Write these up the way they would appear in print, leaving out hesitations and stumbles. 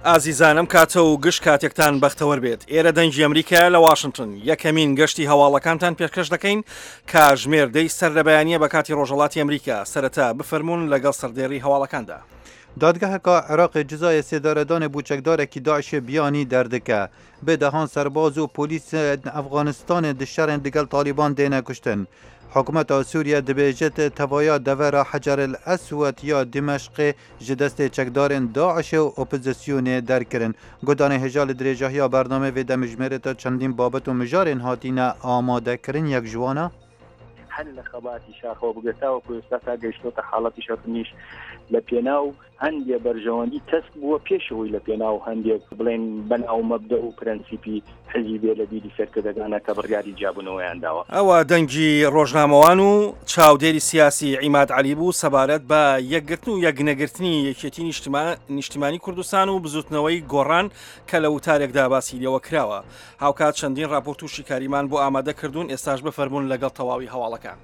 ئازیزانم کاتە و گشت کاتێکتان بەختەوەر بێت ئێرە دەنگی ئەمریکا لە واشنگتن یەکەمین گەشتی هەواڵەکانتان پێشکەش دەکەین کاژمێردەی سەر لە بەیانیە بە کاتی ڕۆژهەڵاتی ئەمریکا سەرەتا بفەرمونون لەگەڵ سەردێڕی هەواڵەکاندا. دادگەهەکە عێراق جزای سێدارەدانێ بووچەکدارێکی داعشê بیانی دەردەکە بێدەهان سەرباز و پۆلیس ئەفغانستانê di şerên digel Taliban dêne kuştin. Hikûmeta Sûriye dibêjit tevaya devera Heceril Eswed ya Dimeşqê ji destê çekdarên Daişê û opozisyonê derkirin. Godanê hêja li dirêjahiya bername vê de mijmêrê te çendîn babet û mijarên hatîne amadekirin yek ji wan e? هل خباتی شاخۆ بگەتاوە کوێستا تا گەیشتۆتە حاڵەتی شەرنیش لە پێناو هەندێ بەرژەوەندی تەست بووە پێشەوەی لە پێناو هەندێک بڵێن بەناو مەبدە و پرەنسیپی حزبی بێ لە بیری سەرکردەکانە کە بڕیاری جیاببوونەوەیان داوە. ئەوە دەنگی ڕۆژنامەوان و چاودێری سیاسی عیماد عەلی بوو سەبارەت بە یەکگرتن و یەکنەگرتنی یەکێتی نیشتیمانی کوردستان و بزوتنەوەی گۆڕان کە لە وتارێکدا باسی لێوە کراوە. هاوکات چەندین راپۆرت و شیکاریمان بۆ ئامادە کردوون ئێستاش بفەرمونون لەگەڵ تەواوی هەواڵەکان.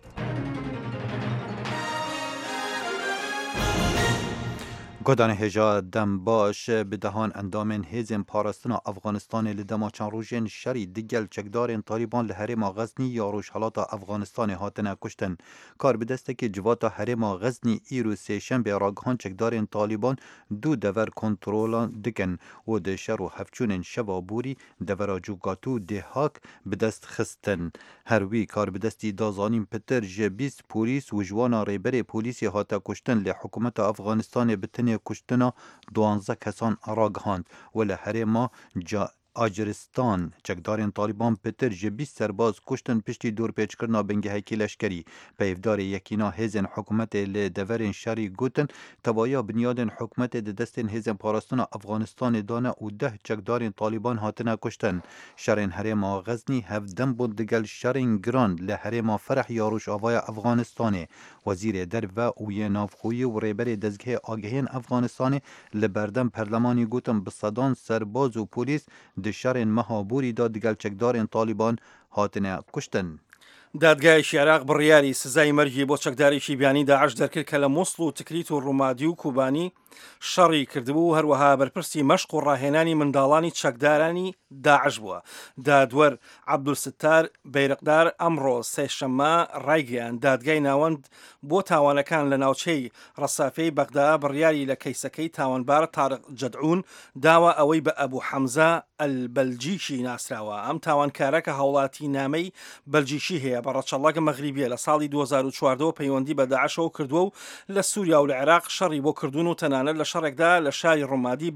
Godanê hêja dem baş bi dehan endamên hêzên parastina Efganistanê li dema çend rojên şerî digel çekdarên Taliban li herêma Xeznî ya Rojhilatê Efganistanê hatine kuştin. Kar bi destekê civata herêma Xeznî îro sêşembe ragihan çekdarên Taliban du dever kontrolan dikin û di şer û hevçûnên şeva borî devera Cugatû Dêhak bi dest xistin. Her wî kar bi destî dazanîn pitir ji 20 polîs û ji wana rêberê polîsê hate kuştin lê hikûmeta Efganistanê bi tinê kuştina 12 kesan ragihand ve li herêma Aciristan çekdarên Taliban pitir ji 20 serbaz kuştin piştî dûrpêçkirina bingehekî leşkerî. Peyvdarê yekîna hêzên hikûmetê li deverên şerî gotin tevaya binyadên hikûmetê di destên hêzên parastina Efganistanê dane û 10 çekdarên Taliban hatine kuştin. Şerên herêma Xeznî hevdem bûn digel şerên giran li herêma Fereh ya Rojavaya Efganistanê. Wezîrê Derve û yê Navxwîyî û rêberê dezgehê agihiyên Efganistanê li berdem perlemanî gotin bi sedan serbaz û polîs di şerên meha borî da digel çekdarên Taliban hatine kuştin. دادگایشی عێراق بڕیاری سزای مەرگی بۆ چەکدارێکی بیانی داعش دەرکرد کە لە مووسڵ و تکریت و ڕوومادی و کوبانی شەڕی کردبوو و هەروەها بەرپرسی مەشق و ڕاهێنانی منداڵانی چەکدارانی داعش بووە. دادوەر عەبدولستار بەیرقدار ئەمڕۆ سێشەممە ڕایگەیاند دادگای ناوەند بۆ تاوانەکان لە ناوچەی ڕەسافەی بەغدا بڕیاری لە کەیسەکەی تاوانبار تارق جەدعون داوە ئەوەی بە ئەبوو حەمزە ئەلبەلجیکی ناسراوە. ئەم تاوانکارە کە هەوڵاتی نامەی بەلجیکی هەیە بە ڕەچەڵەک مەغریبیە لە ساڵی 2014 پەیوەندی بە داعشەوە کردووە و لە سووریا و لە عێراق شەڕی بۆ کردوون و تەنانەت لە شەڕێکدا لە شاری ڕوومادی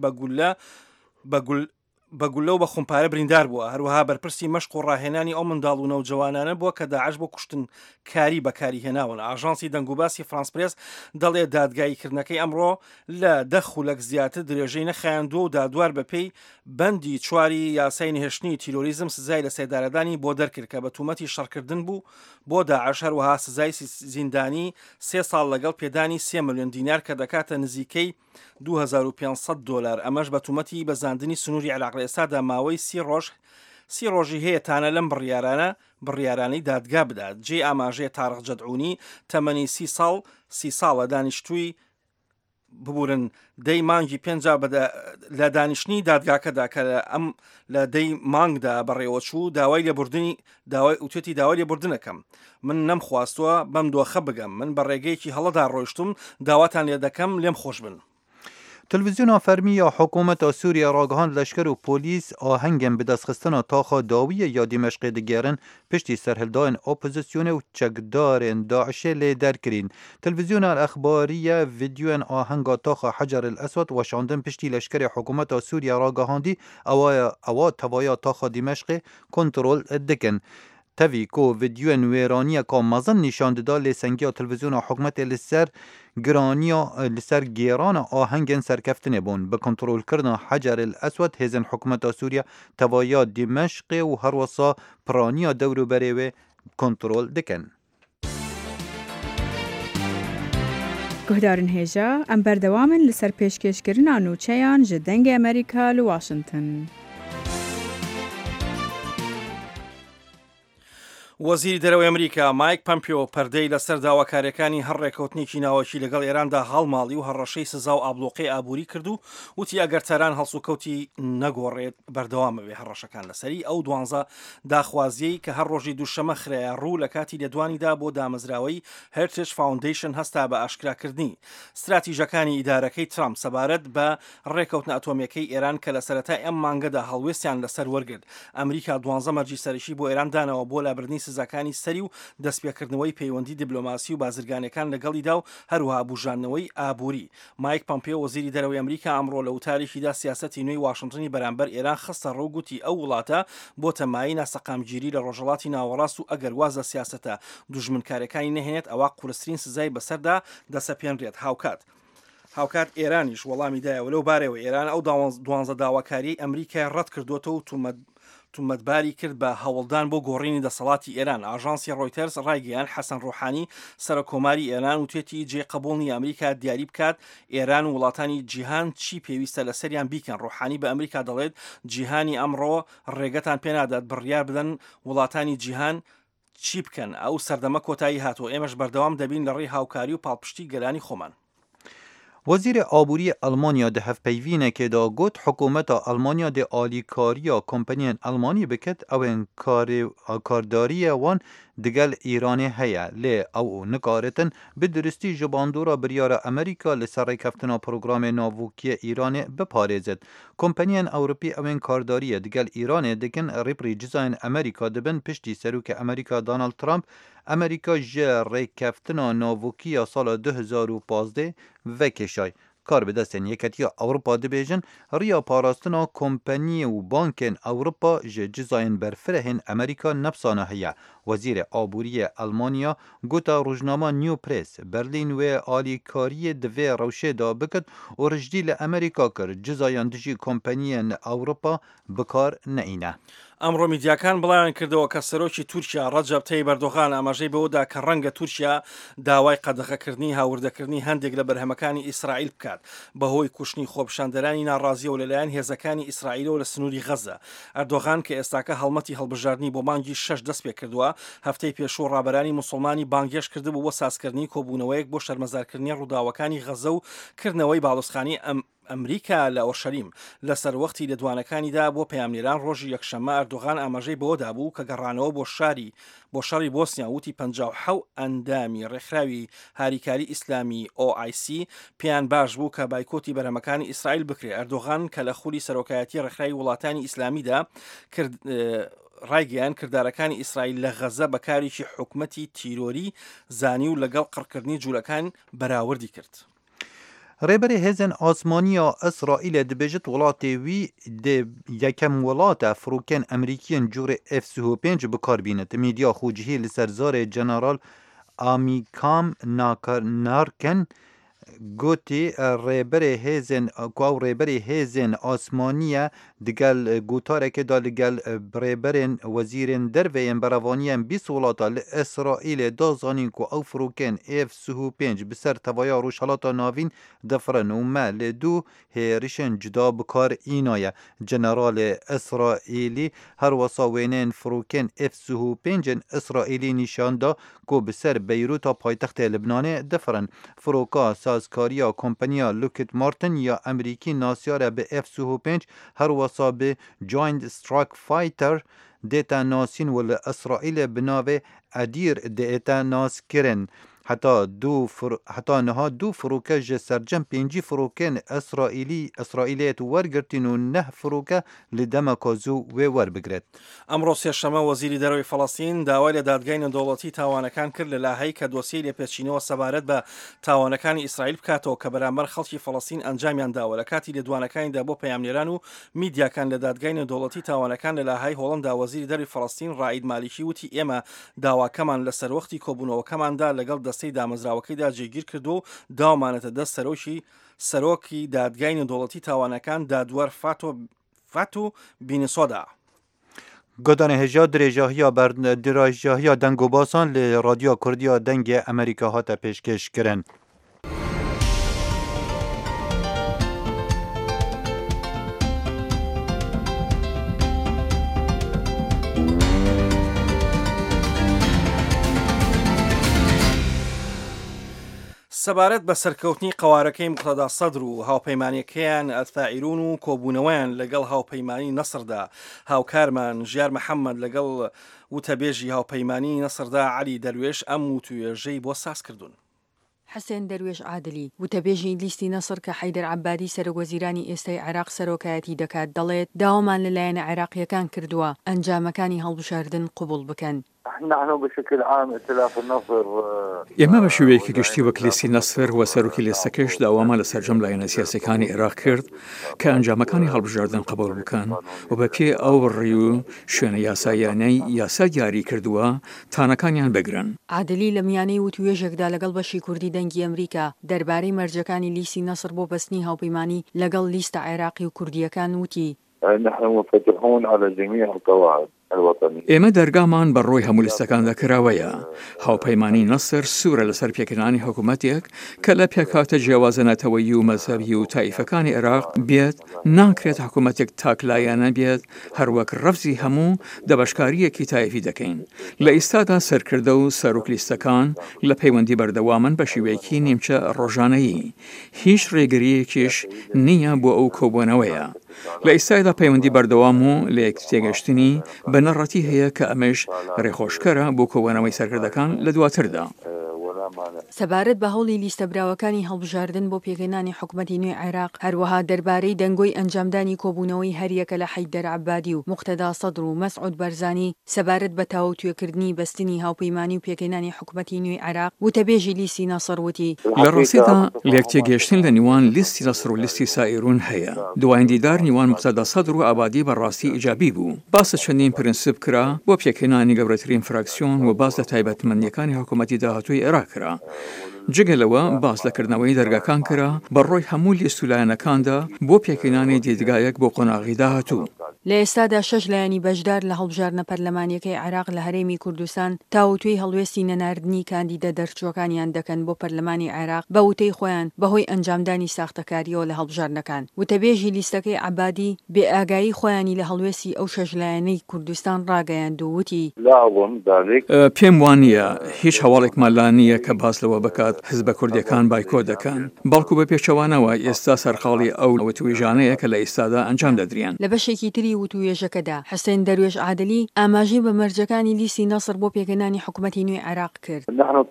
بەگولە و بە خۆمپارە بریندار بووە. هەروەها بەرپرسی مەشق و ڕاهێنانی ئەو منداڵ و نەوجەوانانە بووە کە داعش بۆ کوشتن کاری بەکاری هێناون. ئاژانسی دەنگوباسی فرانس پرێس دەڵێ دادگاییکردنەکەی ئەمڕۆ لە 10 خولەک زیاتر درێژەی نەخایاندووە و دادوار بەپێی بەندی چواری یاسای نهێشتنی تیرۆریزم سزای لە سێدارەدانی بۆ دەرکرد کە بە تومەتی شەڕکردن بوو بۆ داعش. هەروەها سزای زیندانی 3 ساڵ لەگەڵ پێدانی 3 ملیۆن دینار کە دەکاتە نزیکەی $2500. ئەمەش بە تومەتی بەزاندنی سنووری عێراق لە ئێستادا ماوەی 30 ڕۆژی هەیە تانە لەم بڕیارانەی دادگا بدات. جێ ئاماژەیە تارق جەدعونی تەمەنی 30 ساڵە دانیشتووی ببورن دەی مانگی 5 لە دانیشتنی دادگاکەدا کە لە دەی مانگدا بەڕێوەچوو داوای لێبوردنی ئوتێتی داوای لێبوردنەکەم. من نەمخواستووە بەم دۆخە بگەم. من بە ڕێگەیەکی هەڵەدا ڕۆیشتم داواتان لێ دەکەم لێم خۆش بن. تلویزیۆنا فەرمی یا حکوومەتە سووریا ڕاگەهاند لەشکر و پۆلیس ئاهەنگên bi destxistina taxa dawiyê ya Dîmeşqê digerin piştî serhildayên opozisyonê û çekdarên Daişê lê derkirîn. Televîzyona Exbariye vîdyoyên ahenga taxa Heceril Eswed weşandin piştî leşkerê hikûmeta Sûriya ragihandî ewa tevaya taxa Dîmeşqê kontrol dikin. Tevî ku vîdyoyên wêraniyeka mezin nîşan dida lêsengiya televîzyona hikûmetê li ser gêrana ahengên serkeftinê bûn. Bi kontrolkirina Heceril Eswed hêzên hikûmeta Sûriya tevaya Dîmeşqê û her wisa piraniya dewroberê wê kontrol dikin. Guhdarên hêja em berdewamin li ser pêşkêşkirina nûçeyan ji dengê Amerîka li Washington. وەزیری دەرەوەی ئەمریکا مایک پەمپیۆ پەردەی لەسەر داواکاریەکانی هەڕێکەوتنێکی ناوەکی لەگەڵ ئێراندا هەڵماڵی و هەڕەشەی سزا و ئابلۆقی ئابووری کرد و وتی ئەگەر تەران هەڵسوکەوتی نەگۆڕێت بەردەوامەوێ هەڕەشەکان لەسەری ئەو 12 داخوازیەی کە هەر ڕۆژی دووشەمە خرایە ڕوو لە کاتی لێدوانیدا بۆ دامەزراوەی هێرتج فاوندیشن هەستا بە ئاشکراکردنی استراتیژەکانی ئیدارەکەی ترامپ سەبارەت بە ڕێکەوتنە ئەتۆمیەکەی ئێران کە لە سەرەتای ئەم مانگەدا هەڵوێستیان لەسەر وەرگرت. ئەمریکا 12 مەرجی سەرشی بۆ ئێران دانەوە بۆ لابردنی سزاکانی سەری و دەستپێکردنەوەی پەیوەندی دیبلۆماسی و بازرگانەکان لەگەڵیدا و هەروەها بوژانەوەی ئابووری. مایک پەمپیۆ وەزیری دەرەوەی ئەمریکا ئەمڕۆ لە وتارێکیدا سیاسەتی نوێی واشنگتنی بەرامبەر ئێران خستە ڕوو گوتی ئەو وڵاتە بۆ تەمایی ناسەقامگیری لە ڕۆژهەڵاتی ناوەڕاست و ئەگەر وازە سیاسەتە دوژمنکارەکانی نەهێنێت ئەوە قورسترین سزای بەسەردا دەسەپێنرێت. هاوکات ئێرانیش وەڵامی دایەوە لەو بارەوە ئێران ئەو 12 داواکاری ئەمریکای ڕەت کردوتەوە و تومەتباری کرد بە هەوڵدان بۆ گۆڕینی دەسەڵاتی ئێران. ئاژانسی ڕۆیتەرز ڕایگەیان حەسەن ڕوحانی سەرۆکۆماری ئێران و توێتی جێقەبوڵنی ئەمریکا دیاری بکات ئێران و وڵاتانی جیهان چی پێویستە لەسەریان بیکەن. ڕوحانی بە ئەمریکا دەڵێت جیهانی ئەمڕۆ ڕێگەتان پێنادات بڕیار بدەن وڵاتانی جیهان چی بکەن. ئەو سەردەمە کۆتایی هاتووە ئێمەش بەردەوام دەبین لە ڕێی هاوکاری و پاڵپشتی گەلانی خۆمان. وزیر آبوری آلمانیا ده هفپیوینه که دا گوت حکومت آلمانیا ده آلیکاریا کمپانیان آلمانی بکت او این کارداری وان دگل ایرانی هیا لی او نکارتن به درستی جباندورا بریار امریکا لسر کفتنا پروگرام ناووکی ایران بپارێزد. کمپانیان اوروپی او این کارداری دگل ایران دکن ریپری جزاین امریکا دبن پشتی سروک امریکا دانالد ترامپ امریکا جه ریکفتنا ناووکی سال 2015 و کشای کار به دستن یکتی اوروپا دبیجن ریا پاراستنا کمپانی و بانکن اوروپا جزاین برفرهن امریکا نفسانه هیا. وزیر آبوری آلمانیا گوتا روزنامه نیو پریس برلین و آلیکاری دوی روشه دا بکد و رجدی امریکا کرد جزایان دجی کمپانیان اوروپا بکار نینه. ئەمڕۆ میدیاکان بڵاویان کردەوە کە سەرۆکی تورکیا ڕەجەب تەیب ئەردۆغان ئاماژەی بەوەدا کە ڕەنگە تورکیا داوای قەدەغەکردنی هاوردەکردنی هەندێک لە بەرهەمەکانی ئیسرائیل بکات بەهۆی کوشتنی خۆپیشاندەرانی ناڕازیەوە لەلایەن هێزەکانی ئیسرائیلەوە لە سنووری غەزە. ئەردۆغان کە ئێستاکە هەڵمەتی هەڵبژاردننی بۆ مانگی 6 دەست پێ کردووە هەفتەی پێشوو ڕابەرانی موسڵمانی بانگێش کردبوو بۆ سازکردنی کۆبوونەوەیەک بۆ شەرمەزارکردنی ڕووداوەکانی غەزە و کردنەوەی باڵۆسخانی ئەمریکا لە ئۆشەلیم لەسەر وەختی لێدوانەکانیدا بۆ پەیامنێران ڕۆژی یەکشەممە ئەردۆغان ئاماژەی بەوەدا بوو کە گەڕانەوە بۆ شەڕی بۆسنیا وتی 57 ئەندامی ڕێکخراوی هاریکاری ئیسلامی OIC پێیان باش بوو کە بایکۆتی بەرهەمەکانی ئیسرائیل بکرێت. ئەردۆغان کە لە خولی سەرۆکایەتی ڕێکخراوی وڵاتانی ئیسلامیدا ڕایگەیان کردارەکانی ئیسرائیل لە غەزە بەکارێکی حکومەتی تیرۆری زانی و لەگەڵ قڕکردنی جوولەکان بەراوردی کرد. ریبری هزن آسمانیا اسرائیل دبیجت ولاتی وی د یکم ولات فروکن امریکین جور F-35 بکار بینت. میدیا خوجهی لسرزار جنرال آمیکام نارکن گوتی ریبری هزن آسمانیا دگل گوتاره که دالگل ریبرین وزیرین دروین براوانیان 20 ولاتا لإسرائیل دازانین که او فروکن F-35 بسر توایا روشالاتا ناوین دفرن و مال دو هیرشن جدا بکار اینایه. جنرال اسرائیلی هر وصاوینین فروکن F-35 اسرائیلی نشان دا که بسر بیروتا پایتخت لبنان دفرن. فروکا سازکاریا کمپانیا لوکید مارتن یا امریکی ناسیاره به F-35 هر وصا به جوایند سترایک فایتر دیتا ناسین ول اسرائیل بناوه ادیر دیتا ناس کرن. حتی نها دو فروکه جه سرجم 5 فروکن اسرائیلیت ورگرتین و 9 فروکه لدمکازو و ور بگرد. ئەمڕۆ سێشەمە وەزیری دەرەوەی فەڵەستین داوای لە دادگای نەدەوڵەتی تاوانەکان کرد لە لاهەیە کە دۆسیەی لێپێچینەوە سەبارەت بە تاوانەکانی ئیسرائیل بکاتەوە کە بەرامبەر خەڵکی فەڵەستین ئەنجامیان داوە. لە کاتی لێدوانەکانیدا بۆ پەیامنێران و میدیاکان لە دادگای نەدەوڵەتی تاوانەکان لە لاهەی هۆڵەندا وەزیری دەرەوەی فەڵەستین ڕائید مالیکی وتی ئێمە داواکەمان لەسەر وەختی کۆبوونەوەکەماندا لەگەڵ دەستەی دامەزراوەکەیدا جێگیر کردو و داوامانێتە دەست سەرۆکی دادگای نەدەوڵەتی تاوانەکان دادوەر فاتو بینسۆدا. گدان هجا دراجاهیا دنگ و باسان لرادیو کردیا دنگ امریکا هات پیشکش کرن. سەبارەت بە سەرکەوتنی قەوارەکەی مقتەدا سەدر و هاوپەیمانیەکەیان ئەلفائیرون و کۆبوونەوەیان لەگەڵ هاوپەیمانی نەسردا هاوکارمان ژیار محەممەد لەگەڵ وتەبێژی هاوپەیمانی نەسردا عەلی دەروێش ئەم وتوێژەی بۆ ساز کردوون. حسێن دەروێش عادلی وتەبێژی لیستی نەسر کە حەیدەر عەبادی سەرۆکوەزیرانی ئێستای عێراق سەرۆکایەتی دەکات دەڵێت داوامان لەلایەنە عێراقیەکان کردووە ئەنجامەکانی هەڵبژاردن قوبوڵ بکەن. ئێمە بە شێوەیەکی گشتی وەک لیستی نەسر و سەرۆکی لیستەکەش داوامان لە سەرجەم لایەنە سیاسەکانی عێراق کرد کە ئەنجامەکانی هەڵبژاردن قبول بکەن و بە پێ ئەو ڕێی و شوێنە یاسایانەی یاسا دیاری کردووە تانەکانیان بگرن. عادلی لە میانەی وتوێژێکدا لەگەڵ بەشی کوردی دەنگی ئەمریکا دەربارەی مەرجەکانی لیستی نەسر بۆ بەستنی هاوپەیمانی لەگەڵ لیستە عێراقی و کوردیەکان وتی ئێمە دەرگامان بە ڕۆی هەموو لیستەکاندا کراوەیە. هاوپەیمانی نەسر سوورە لەسەر پێکردنانی حکوومەتێک کە لە پێکاتە جیاوازە نەتەوەیی و مەزهەبی و تایفەکانی عێراق بێت ناکرێت حکوومەتێک تاکلایەنە بێت هەروەک ڕەفزی هەموو دەبەشکاریەکی تایفی دەکەین. لە ئیستادا سەرکردە و سەرۆک لیستەکان لە پەیوەندی بەردەوامن بە شێوەیەکی نیمچە ڕۆژانەیی. هیچ ڕێگریەکیش نییە بۆ ئەو کۆبوونەوەیە. لە ئیستایدا پەیوەندی بەردەوام و لە یەک تێگەشتنی بە نەڕەتی هەیە کە ئەمەش ڕێخۆشکەرە بۆ کۆبوونەوەی سەرکردەکان لە دواتردا. سەبارەت بە هەوڵی لیستەبراوەکانی هەڵبژاردن بۆ پێکهێنانی حکوومەتی نوێی عێراق هەروەها دەربارەی دەنگۆی ئەنجامدانی کۆبوونەوەی هەریەکە لە حەیدەر عەبادی و مقتەدا سەدر و مەسعود بەرزانی سەبارەت بە تاوتوێکردنی بەستنی هاوپەیمانی و پێکهێنانی حکوومەتی نوێی عێراق وتەبێژی لیستی نەسر وتی لە ڕاستیدا لێکتێگەشتن لە نیوان لیستی نەسر و لیستی سائیرون هەیە. دوایین دیدار نیوان مقتەدا سەدر و ئابادی بەڕاستی ئیجابی بوو. باس چەندین پرینسیپ کرا بۆ پێکهێنانی گەورەترین فراکسیۆن و باس لە تایبەتمەندیەکانی حکوومەتی داهاتووی عێراق کرا. جگەلەوە باس لەکردنەوەی دەرگاکان کرا بە ڕۆی هەموو لیست و لایەنەکاندا بۆ پێکهێنانی دیدگایەک بۆ قۆناغی داهاتوو. لە ئێستادا 6 لایەنی بەشدار لە هەڵبژاردنە پەرلەمانیەکەی عێراق لە هەرێمی کوردستان تاوتوی هەڵوێستی نەناردنی کاندیدە دەرچووەکانیان دەکەن بۆ پەرلەمانی عێراق بە وتەی خۆیان بەهۆی ئەنجامدانی ساختەکاریەوە لە هەڵبژاردنەکان. وتەبێژی لیستەکەی عەبادی بێ ئاگایی خۆیانی لە هەڵوێستی ئەو 6 لایەنەی کوردستان ڕاگەیاند و وتی پێم وانە هیچ هەواڵێکمان لا نییە کە باس لەوە بکات حزبە کوردیەکان بایکۆ دەکەن بەڵکو بە پێچەوانەوە ئێستا سەرقاڵی ئەو وتوێژانەیە کە لە ئێستادا ئەنجام دەدرێن. لە بەشێکی تری وتوێژەکەدا حسێن دەروێش عادلی ئاماژەی بە مەرجەکانی لیستی نەسر بۆ پێکهێنانی حکوومەتی نوێی عێراق کرد.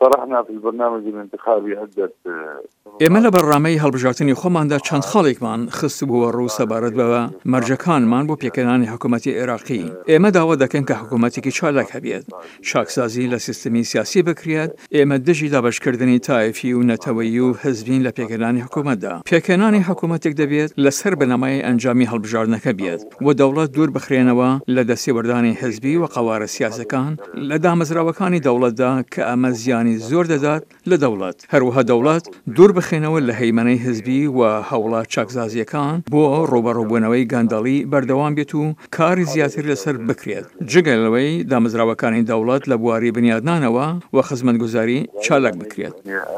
ئێمە لە بەڕامەی هەڵبژاردننی خۆماندا چەند خاڵێکمان خست بووە ڕوو سەبارەت بەوە مەرجەکانمان بۆ پێکهێنانی حکوومەتی عێراقی. ئێمە داوا دەکەن کە حکوومەتێکی چالاک هەبێت چاکسازی لە سیستمی سیاسی بکرێت. ئێمە دژی دابەشکردنی تایفی و نەتەوەیی و حزبین لە پێکهێنانی حکوومەتدا. پێکهێنانی حکوومەتێک دەبێت لەسەر بنەمای ئەنجامی هەڵبژاردنەکە بێت و دەوڵەت دوور بخرێنەوە لە دەستێوەردانی حزبی و قەوارە سیاسەکان لە دامەزراوەکانی دەوڵەتدا کە ئەمە زیانی زۆر دەدات لە دەوڵەت. هەروەها دەوڵەت دوور بخێنەوە لە هەیمەنەی حزبی و هەوڵات چاکزازیەکان بۆ ڕۆبەڕۆبوونەوەی گاندەڵی بەردەوام بێت و کاری زیاتر لەسەر بکرێت جگەلەوەی دامەزراوەکانی دەوڵەت لە بواری بنیادنانەوە و خزمەتگوزاری چالاک بکرێت.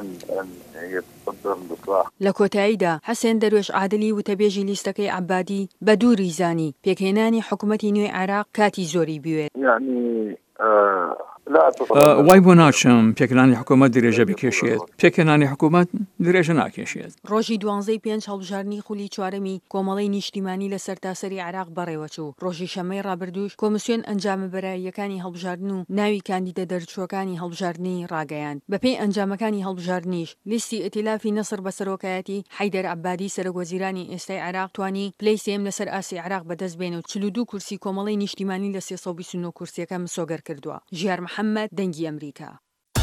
لە کۆتاییدا حسێن دەروێش عادلی وتەبێژی لیستەکەی عەبادی بە دووری زانی پێکهێنانی حکوومەتی نوێی عێراق کاتی زۆری بوێت. وای بۆ ناچم پێکهێنانی حکوومەت درێژە بکێشێت. پێکهێنانی حکوومەت درێژە ناکێشێت. ڕۆژی 12 هەڵبژاردننی خولی چوارەمی کۆمەڵەی نیشتیمانی لە سەرتاسەری عێراق بەڕێوەچوو. ڕۆژی شەمەی ڕابردووش کۆمسیۆن ئەنجامە بەراییەکانی هەڵبژاردن و ناوی کاندیدە دەرچووەکانی هەڵبژاردننی ڕاگەیاند. بەپێی ئەنجامەکانی هەڵبژاردنیش لیستی ئەتیلافی نەسر بە سەرۆکایەتی حەیدەر عەبادی سەرۆکوەزیرانی ئێستای عێراق توانی پلەی سێم لەسەر ئاسی عێراق بەدەست بێن و 42 کورسی کۆمەڵەی نیشتیمانی لە 329 کورسیەکە مسۆگەر کردووە. ژیار محەممەد دەنگی ئەمریکا.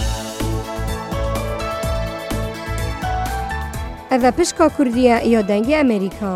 ئەڤە پشکا کوردیە یا دەنگی ئەمریکا.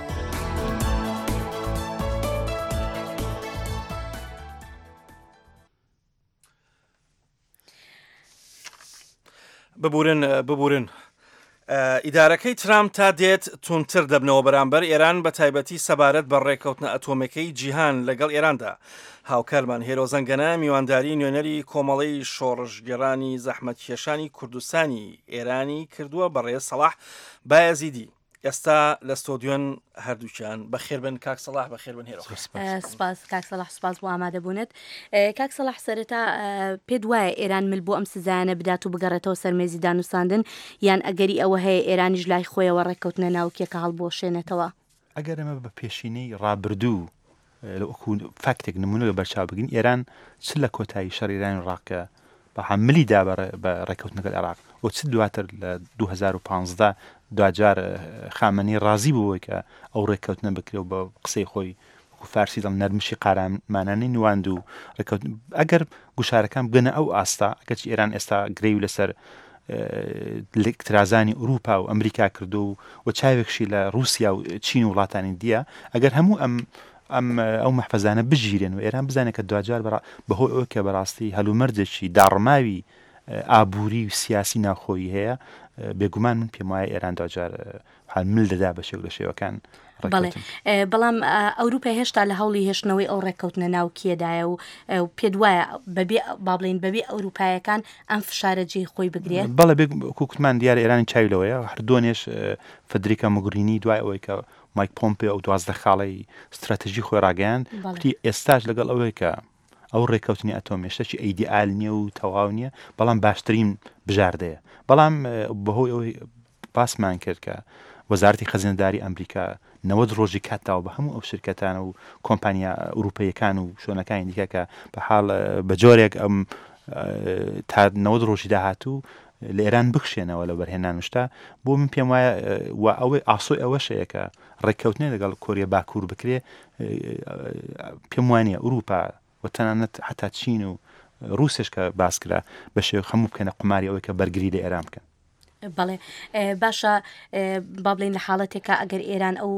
ببورن ئیدارەکەی ترامپ تا دێت تونتر دەبنەوە بەرامبەر ئێران بە تایبەتی سەبارەت بە ڕێکەوتنە ئەتۆمەکەی جیهان لەگەڵ ئێراندا. هاوکارمان هێرۆزەنگەنە میوانداری نوێنەری کۆمەڵەی شۆڕژگەڕانی زەحمەتکێشانی کوردستانی ئێرانی کردووە بەڕێز سەلاح بایەزیدی. ئێستا لە ستۆدیۆن هەردووچیان بەخێربن کاک سەلاح بەخێربن هێرە سپاس کاک سەلاح سپاس بۆ ئامادەبوونت کاک سەلاح سەرەتا پێت وایە ئێران مل بۆ ئەم سزایانە بدات و بگەڕێتەوە سەرمێزی دانووساندن یان ئەگەری ئەوە هەیە ئێرانیش لای خۆیەوە ڕێککەوتنە ناوکێکە هەڵبۆشێنێتەوە ئەگەر ئەمە بە پێشینەی ڕابردوو لەوەکو فاکتێک نمونە لە بەرچاو بگین ئێران چ لە کۆتایی شەڕ ئێرانی ڕاکە بە حملیدا بە ڕێککەوتنەکە عێراق و چ دواتر لە 2015 دوجار خامنەی ڕازی بووە کە ئەو ڕێککەوتنە بکرێت بە قسەی خۆی فارسی دڵ نەرمشی قارامانانەی نواند و ڕێککەوتن ئەگەر گوشارەکان بگەنە ئەو ئاستا ئەگەرچی ئێران ئێستا گرێی لەسەر ترازانی ئوروپا و ئەمریکا کردو و چاوێکشی لە رووسیا و چین و وڵاتانی دیە ئەگەر هەموو ئەو محفەزانە بژیرێن و ئێران بزانێت کە دوجار بەهۆی ئەوە کە بەڕاستی هەلومەرجێکی داڕماوی ئابووری و سیاسی ناوخۆی هەیە بێگومان من پێم وایە ئێران دوجار مل دەدا بە شێو لە شێوەکان بەڵام ئەوروپای هێشتا لە هەوڵی هێشتنەوەی ئەو ڕێککەوتنە ناو کێدایە و پێت وایە بەبێ بابڵین بەبێ ئەوروپایەکان ئەم فشارە جێی خۆی بگرێت بەڵێ کوکتمان دیارە ئێرانی چاویلەوەیە هەردوونێش فدریکا موگرینی دوای ئەوەی کە مایک پۆمپێ ئەو 12 خاڵی استراتژی خۆی ڕاگەیان وتی ئێستاش لەگەڵ ئەوەی کە ئەو ڕێککەوتنی ئەتۆمیشتەی ئەیدیال نییە و تەواو نییە بەڵام باشترین بژاردەیە بەڵام بەهۆی ئەوەی باسمان کرد کە وەزارەتی خەزینەداری ئەمریکا 90 ڕۆژی کاتاوە بە هەموو ئەو شرکەتان و کۆمپانیا ئوروپیەکان و شوێنەکانی دیکە کە بە حاڵ بە جۆرێک ئەم تا 90 ڕۆژی داهاتوو لە ئێران بخشێنەوە لە بەرهێنان شتا بۆ من پێم وایە و ئەوەی ئاسۆی ئەوەشەیە کە ڕێککەوتنێ لەگەڵ کۆریا باکوور بکرێ پێم وانە ئوروپا و تەنانەت حتا چین و رووسش کە باسکرا بە شێو هەموو بکەنە قماری ئەوەی کە بەرگری لە ئێران بکەن بەڵێ باشە بابلین لە حاڵەتێکە ئەگەر ئێران ئەو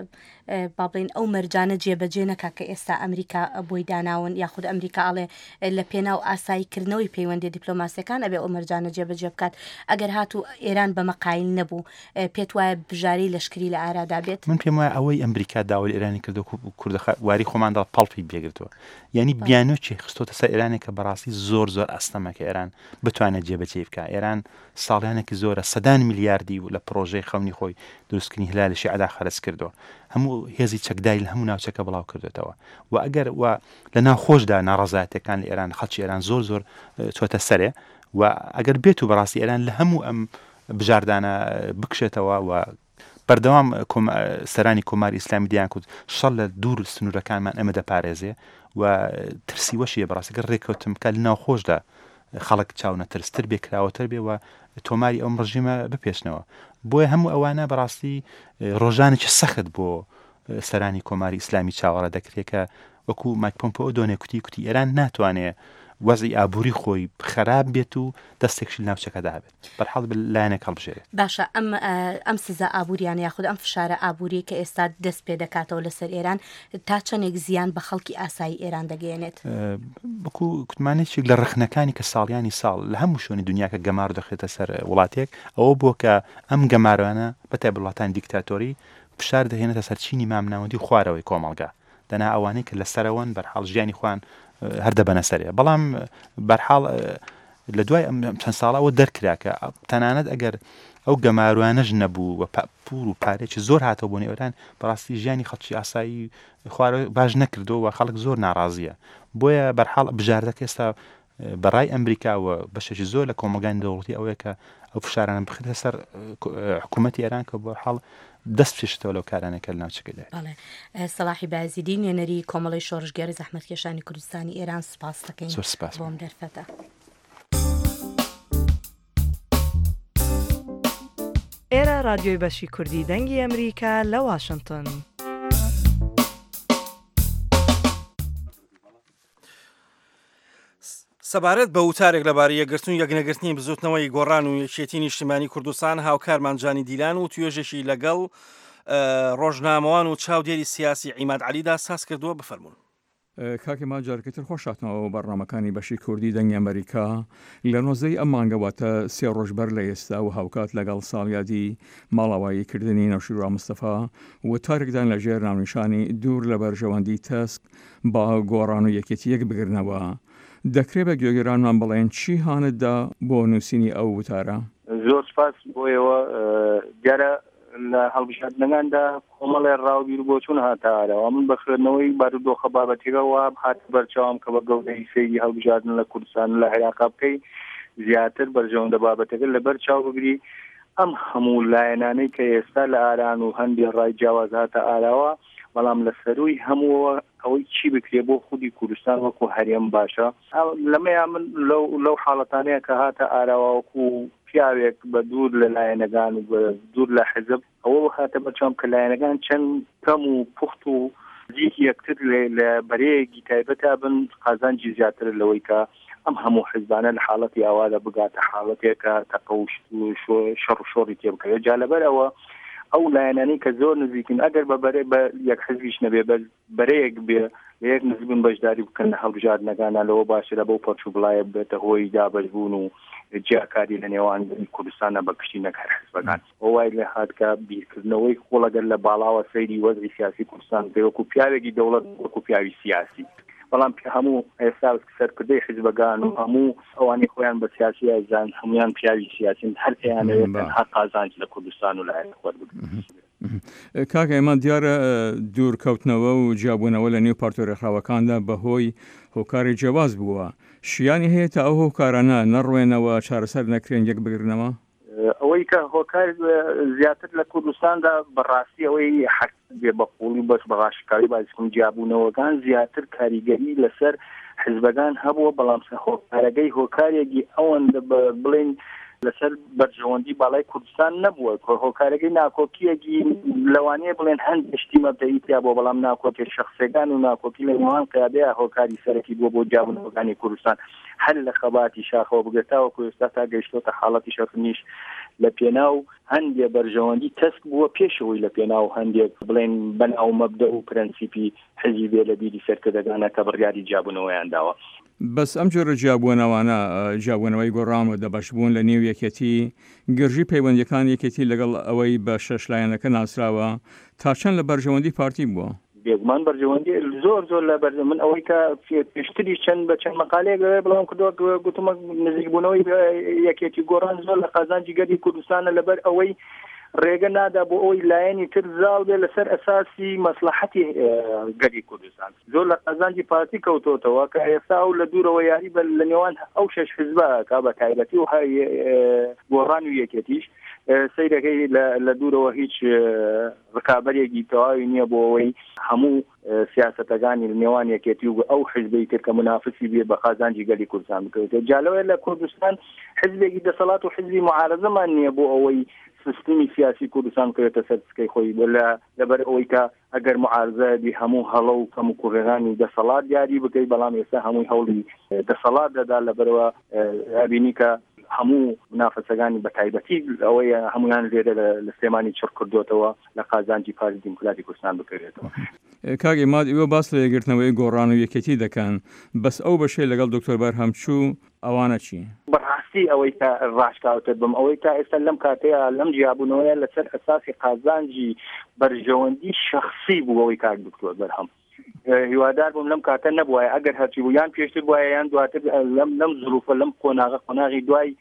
بابلین ئەو مەرجانە جێبەجێ نەکا کە ئێستا ئەمریکا بۆی داناون یاخود ئەمریکا ئاڵێ لە پێناو ئاساییکردنەوەی پەیوەندی دیپلۆماسیەکان ئەبێ ئەو مەرجانە جێبەجێ بکات ئەگەر هاتوو ئێران بە مەقایل نەبوو پێت وایە بژاری لەشکری لە ئارادا بێت من پێم وایە ئەوەی ئەمریکا داوای ئێرانی کردو کوردە واری خۆماندا پەڵپی بێگرتووە یعنی بیانۆکی خستۆتە سەر ئێرانێک کە بەڕاستی زۆر ئەستەمەکە ئێران بتوانێت جێبەجێ بکە ئێران ساڵیانێکی زۆرە سەدان میلیاردی و لە پرۆژەی خەونی خۆی دروستکردنی هلالشی عدا خەرج کردووە هەموو هێزی چەکدای لە هەموو ناوچەکە بڵاو کردوێتەوە و ئەگەر لە ناوخۆشدا ناڕەزایەتەکان لە ئێران خەڵکی ئێران زۆر چۆتە سەرێ و ئەگەر بێت و بەڕاستی ئێران لە هەموو ئەم بژاردانە بکشێتەوە و بەردەوام سەرانی کۆماری ئیسلامی دیان کورد شەڕ لە دوور سنوورەکانمان ئەمە دەپارێزێ و ترسی وەشیە بەڕاستیگە ڕێککەوتم کە لە ناوخۆشدا خەڵک چاونە ترستر بێ کراوەتر بێ و تۆماری ئەم ڕژیمە بپێشنەوە بۆیە هەموو ئەوانە بەڕاستی ڕۆژانێکی سەخت بۆ سەرانی کۆماری ئیسلامی چاوەڕە دەکرێت کە وەکو مایک پۆمپۆ دۆنێ کوتی ئێران ناتوانێت وەزی ئابووری خۆی خراپ بێت و دەستێکشی ناوچەکەدا بێت بەرحەڵ لایەنێک هەڵبژێرێت باشە ئەم سزا ئابووریان یاخود ئەم فشارە ئابووری کە ئێستا دەست پێ دەکاتەوە لەسەر ئێران تا چەندێک زیان بە خەڵکی ئاسایی ئێران دەگەێنێت بەکو کوتمانێکێک لە ڕخنەکانی کە ساڵیانی ساڵ لە هەموو شوێنی دنیا کە گەمار دەخێتە سەر وڵاتێک ئەوە بۆ کە ئەم گەمارانە بەتای وڵاتانی دیکتاتۆری فشار دەهێنێتە سەر چینی مامناوەندی و خوارەوەی کۆمەڵگا دەنا ئەوانەی کە لەسەرەوەن بەرحاڵ ژیانی خوان هەردەبەنە سەرێ بەڵام بەرحاڵ لە دوای چەند ساڵەوە دەرکرا کە تەنانەت ئەگەر ئەو گەماروانەش نەبوو و پور و پارێکی زۆر هاتەوە بۆ نێوەران بەڕاستی ژیانی خەڵکی ئاسایی خوارە باش نەکردەوە و خەڵک زۆر ناڕازیە بۆیە بەرحاڵ بژاردەکە ئێستا بەڕای ئەمریکاوە بەشێکی زۆر لە کۆمەلگانی دەوڵەتی ئەوەیە کە ئەو فشارانە بخێتە سەر حکوومەتی ئێران کە بەرحاڵ دەست پێشتەوە لەو کارانەکە لە ناوچەکەدا. سەلاحی بایزیدی نوێنەری کۆمەڵی شۆڕژگەری زەحمەتکێشانی کوردستانی ئێران سوپاس دەکەین. زۆر سوپاس بۆم دەرفەتە. ئێرە رادیۆی بەشی کوردی دەنگی ئەمریکا لە واشنگتن. سەبارەت بە وتارێک لەبارەی یەکگرتن و یەکنەگرتنی بزوتنەوەی گۆڕان و یەکێتی نیشتیمانی کوردستان هاوکارمان جانی دیلان و توێژێکی لەگەڵ ڕۆژنامەوان و چاودێری سیاسی عیماد عەلیدا ساز کردووە بفەرمون. کاکی ما جارکەتر خۆشاتنەوە بەڕنامەکانی بەشی کوردی دەنگی ئەمریکا لە نۆزەی ئەم مانگەواتە سێ ڕۆژبەر لە ئێستا و هاوکات لەگەڵ ساڵیادی ماڵاواییکردنی نەوشیروە مستەفا و تارێکدان لە ژێر ناونیشانی دوور لە بەرژەوەندی تەسک با گۆڕان و یەکێتی یەک بگرنەوە. دەکرێت بە گوێگرانمان بڵێن چی هانتدا بۆ نووسینی ئەو وتارە؟ زۆر سپاس بۆیەوە دیارە لە لە هەڵبژاردنەکاندا کۆمەڵێ ڕاوبیر بۆچوون هاتارەوە من بەخێنەوەی بارودۆخە بابەتێکەوە هات بەرچاوم کە بە گەورەی سەیری هەڵبژاردن لە کوردستان لە عێراق بکەی زیاتر بەرژەوەندە بابەتەکە لەبەر چاو بگری ئەم هەموو لایەنانەی کە ئێستا لە ئاران و هەندێک ڕای جیاواز هاتە ئاراوە بەڵام لە سەروی هەمووەوە ئەوەی چی بکرێ بۆ خودی کوردستان وەکو هەرێم باشە لەمەیان من لەو حاڵەتانەیە کە هاتە ئاراوە وەکو پیاوێک بە دوور لە لایەنەکان و بە دوور لە حزب ئەوە هاتە بەرچاوم کە لایەنەکان چەند کەم و پوخت و زیکی یەکتر لە بەرەیەکی تایبەتە بن قازانجی زیاتر لەوەی کە ئەم هەموو حزبانە لە حاڵەتی ئاوادا بگاتە حاڵەتێکە تەقەوشت و شەڕ و شۆڕی تێبکەوێت جا لەبەرەوە ئەو لایەنانەی کە زۆر نزیکن ئەگەر بە یەک حزبیش نەبێ بەرەیەک بێ یەک نزبن بەشداری بکەن لە هەڵبژاردنەکانە لەوە باشترە بەو پەرچ و بڵایە بێتە هۆی دابەشبوون و جیاکاری لە نێوان کوردستانە بە کشتی نەکار حزبەکان ئەوای لە هاتکە بیرکردنەوەی خۆڵەگەر لە باڵاوە سەیری وەزعی سیاسی کوردستان وەکو پیاوێکی دەوڵەت وەکو پیاوی سیاسی بەڵام هەموو ئێستا سەرکردەی حزبەکان و هەموو ئەوانی خۆیان بە سیاسی ئازان هەمویان پیاوی سیاسین هەر ئەیانەوێت تەنها قازانج لە کوردستان و لە عێراق وەربگرن. کاکە ئێمە دیارە دوورکەوتنەوە و جیابوونەوە لە نێو پارتۆڕێکخراوەکاندا بەهۆی هۆکاری جیاواز بووە شیانی هەیە تا ئەو هۆکارانە نەڕوێنەوە چارەسەر نەکرێن یەک بگرنەوە ئەوەی کە هۆکار زیاتر لە کوردستاندا بەڕاستی ئەوەی حەق بێ بەقوڵی بەس بەڕاشکاری بازیکن جیابوونەوەکان زیاتر کاریگەری لەسەر حزبەکان هەبووە بەڵام هۆکارەکەی هۆکارێکی ئەوەندە بڵێن لەسەر بەرژەوەندی باڵای کوردستان نەبووە هۆکارەکەی ناکۆکیەکی لەوانەیە بڵێن هەندێک شتی مەبدەییتیا بۆ بەڵام ناکۆکی شەخسەکان و ناکۆکی لە نێوان قیادەیە هۆکاری سەرەکی بۆ جیابوونەوەکانی کوردستان هەر لە خەباتی شاخەوە بگرێتەوە کوردستان تا گەیشتۆتە حاڵەتی شەڕنیش لە پێناو هەندێک بەرژەوەندی تەسک بووە پێشەوەی لە پێناو هەندێک بڵێن بەناو مەبدە و پرەنسیپی حزبی بێ لە بیری سەرکردەکانە کە بڕیاری جیابوونەوەیان داوە. بەس ئەم جۆرە جیابوونەوانە جیابوونەوەی گۆڕان و دەبەشبوون لە نێو یەکێتی گرژی پەیوەندیەکان یەکێتی لەگەڵ ئەوەی بە شەش لایەنەکە ناسراوە تا چەند لە بەرژەوەندی پارتی بووە بێگومان بەرژەوەندی زۆر لە بەرژە من ئەوەی کە پێشتری چەند بە چەند مەقالەیەک بڵاو کردووە گوتمە نزیکبوونەوەی یەکێتی گۆڕان زۆر لە قازانجی گەری کوردستانە لەبەر ئەوەی ڕێگە نادا بۆ ئەوی لایەنی تر زاڵ بێ لەسەر ئەساسی مەسلحەتی گەری کوردستان زۆر لە قازانجی پارتی کەوتۆتەوە کە ئێستا و لە دوورەوە یاری بە لە نێوان ئەو شەش حزبە کا بە تایبەتی و گۆڕان و یەکێتیش سەیرەکەی لە دوورەوە هیچ ڕکابەرێکی تەواوی نییە بۆ ئەوەی هەموو سیاسەتەکانی نێوان یەکێتی و ئەو حزبی تر کە منافسی بێ بە قازانجی گەری کوردستان بکەوێت جالەوەیە لە کوردستان حزبێکی دەسەڵات و حزبی معارەزەمان نییە بۆ ئەوەی سیستمی سیاسی کوردستان کەوێتە سەر سکەی خۆی لەبەر ئەوەی کە ئەگەر معارزەبی هەموو هەڵە و کەم و کوڕێرانی دەسەڵات یاری بکەی بەڵام ئێستا هەمووی هەوڵی دەسەڵات دەدا لەبەرەوە ئەبینی کە هەموو منافسەکانی بە تایبەتی ئەوەیە هەمویان لێرە لە سلێمانی چڕ کردوتەوە لە قازانجی پارتی دیموکراتی کوردستان بکرێتەوە. کاگی ماد ئێوە باس لە یەکگرتنەوەی گۆڕان و یەکێتی دەکەن بەس ئەو بەشەی لەگەڵ دکتۆر بەرهەمچوو ئەوانە چی؟ بەڕاستی ئەوەی کە ڕاشکاوتر بم ئەوەی تا ئێستا لەم کاتەیە لەم جیابوونەوەیە لەسەر ئەساسی قازانجی بەرژەوەندی شەخصی بوو ئەوەی کار دکتۆر بەرهەم هیوادار بووم لەم کاتە نەبووە ئەگەر هەرچی بوو یان پێشتر بووە یان دواتر لەم زروفە لەم قۆناغی دوای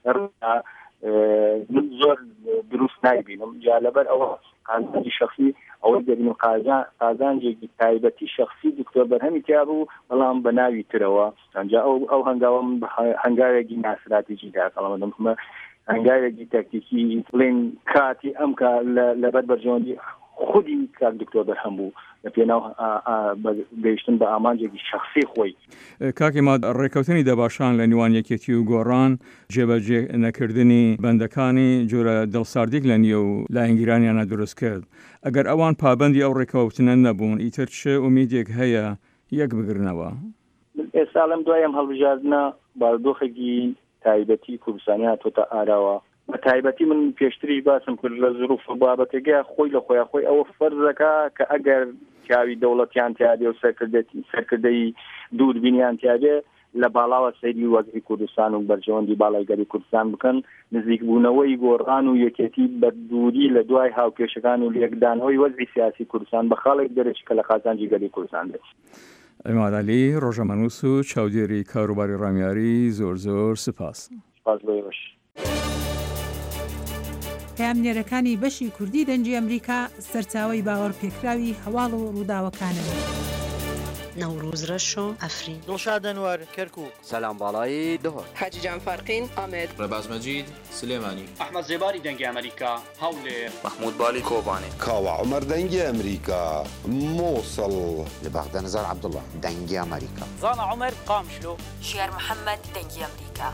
زۆر دروست نایبینم جا لەبەر ئەوە قازانجی شخصی ئەوەی دەبین قازانجێکی تایبەتی شخصی دکتۆر بەرهەمی تیا بوو بەڵام بە ناوی ترەوە ئەنجا ئەو هەنگاوم هەنگاوێکی ناسراتیجی داکەڵەمەدەم هەنگاوێکی تاکتیکی بڵێن کاتی ئەم کە لەبەر بەرژەوەندی خودی کار دکتۆر بەرهەم بوو لە پێناو گەیشتن بە ئامانجێکی شخصی خۆی. کاکی ماد ڕێکەوتنی دەباشان لە نێوان یەکێتی و گۆڕان جێبەجێ نەکردنی بەندەکانی جۆرە دڵساردێک لە نیە و لایەنگیرانیانە دروست کرد ئەگەر ئەوان پابەندی ئەو ڕێکەوتنە نەبوون ئیتر چه ئومیدێک هەیە یەک بگرنەوە؟ ئێستا لەم دوایەم هەڵبژاردنە بارودۆخێکی تایبەتی کوردستانی هاتۆتە ئاراوە بە تایبەتی من پێشتریش باسم کرد لە زروف بابەتێکە خۆی لە خۆی ئەوە فەرزەکە کە ئەگەر پیاوی دەوڵەتیان تیادێ و سەرکردەی دووربینیان تیادێ لە باڵاوە سەیری وەزعی کوردستان و بەرژەوەندی باڵای گەری کوردستان بکەن نزیکبوونەوەی گۆڕان و یەکێتی بە دووری لە دوای هاوکێشەکان و لێکدانەوەی وەزعی سیاسی کوردستان بە خاڵێک دەرەچ کە لە قازانجی گەری کوردستان بێت. ئەمادالی ڕۆژەمەنووس و چاودێری کاروباری ڕامیاری زۆر سپاس. سپاس بۆ باش. پامنێرەکانی بەشی کوردی دەنگی ئەمریکا سەرچاوەی باوەڕ پێکراوی هەواڵ و ڕووداوەکانن. نوروز رشو افرین دڵشاد ئەنوەر کەرکووک سەلام باڵایی دهۆر حاجی جان فارقین ئامێد ڕێباز مەجید سلێمانی ئەحمەد زێباری دەنگی ئەمریکا هەولێر محمود بالی کۆبانێ کاوە عومەر دەنگی ئەمریکا مووسڵ لە بەغدە نەزار عەبدوڵڵا دەنگی ئەمریکا زانا عومەر قامشلۆ شێر محەممەد دەنگی ئەمریکا.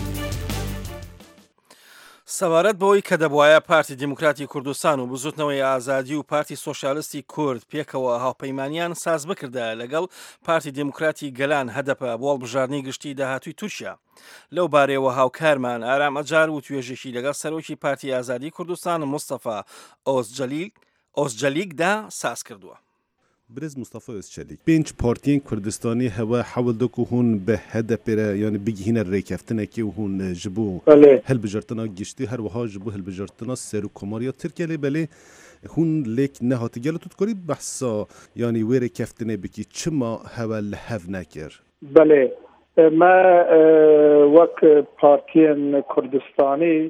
سەبارەت بەوەی کە دەبوایە پارتی دیموکراتی کوردستان و بزوتنەوەی ئازادی و پارتی سۆشیالیستی کورد پێکەوە هاوپەیمانیان ساز بکردە لەگەڵ پارتی دیموکراتی گەلان هەدەپە بۆ هەڵبژاردننی گشتی داهاتووی تورکیا. لەو بارەیەوە هاوکارمان ئارام ئەجار و توێژێکی لەگەڵ سەرۆکی پارتی ئازادی کوردستان مستەفا ئۆزجەلیکدا ساز کردووە. برز مصطفى özçelik پێنج پارتیên Kurdistanê hewe hewl dike hûn bi hedefê re yani bigihîne rêkeftinekê û hûn ji bo hilbijirtina giştî her wiha ji bo hilbijirtina serokkomariya Tirkiyeyê belê hûn lêk nehatigel tu dikarî behsa yani wê rêkeftinê bikî çima hewe li hev nekir. Belê me wek partiyên Kurdistanî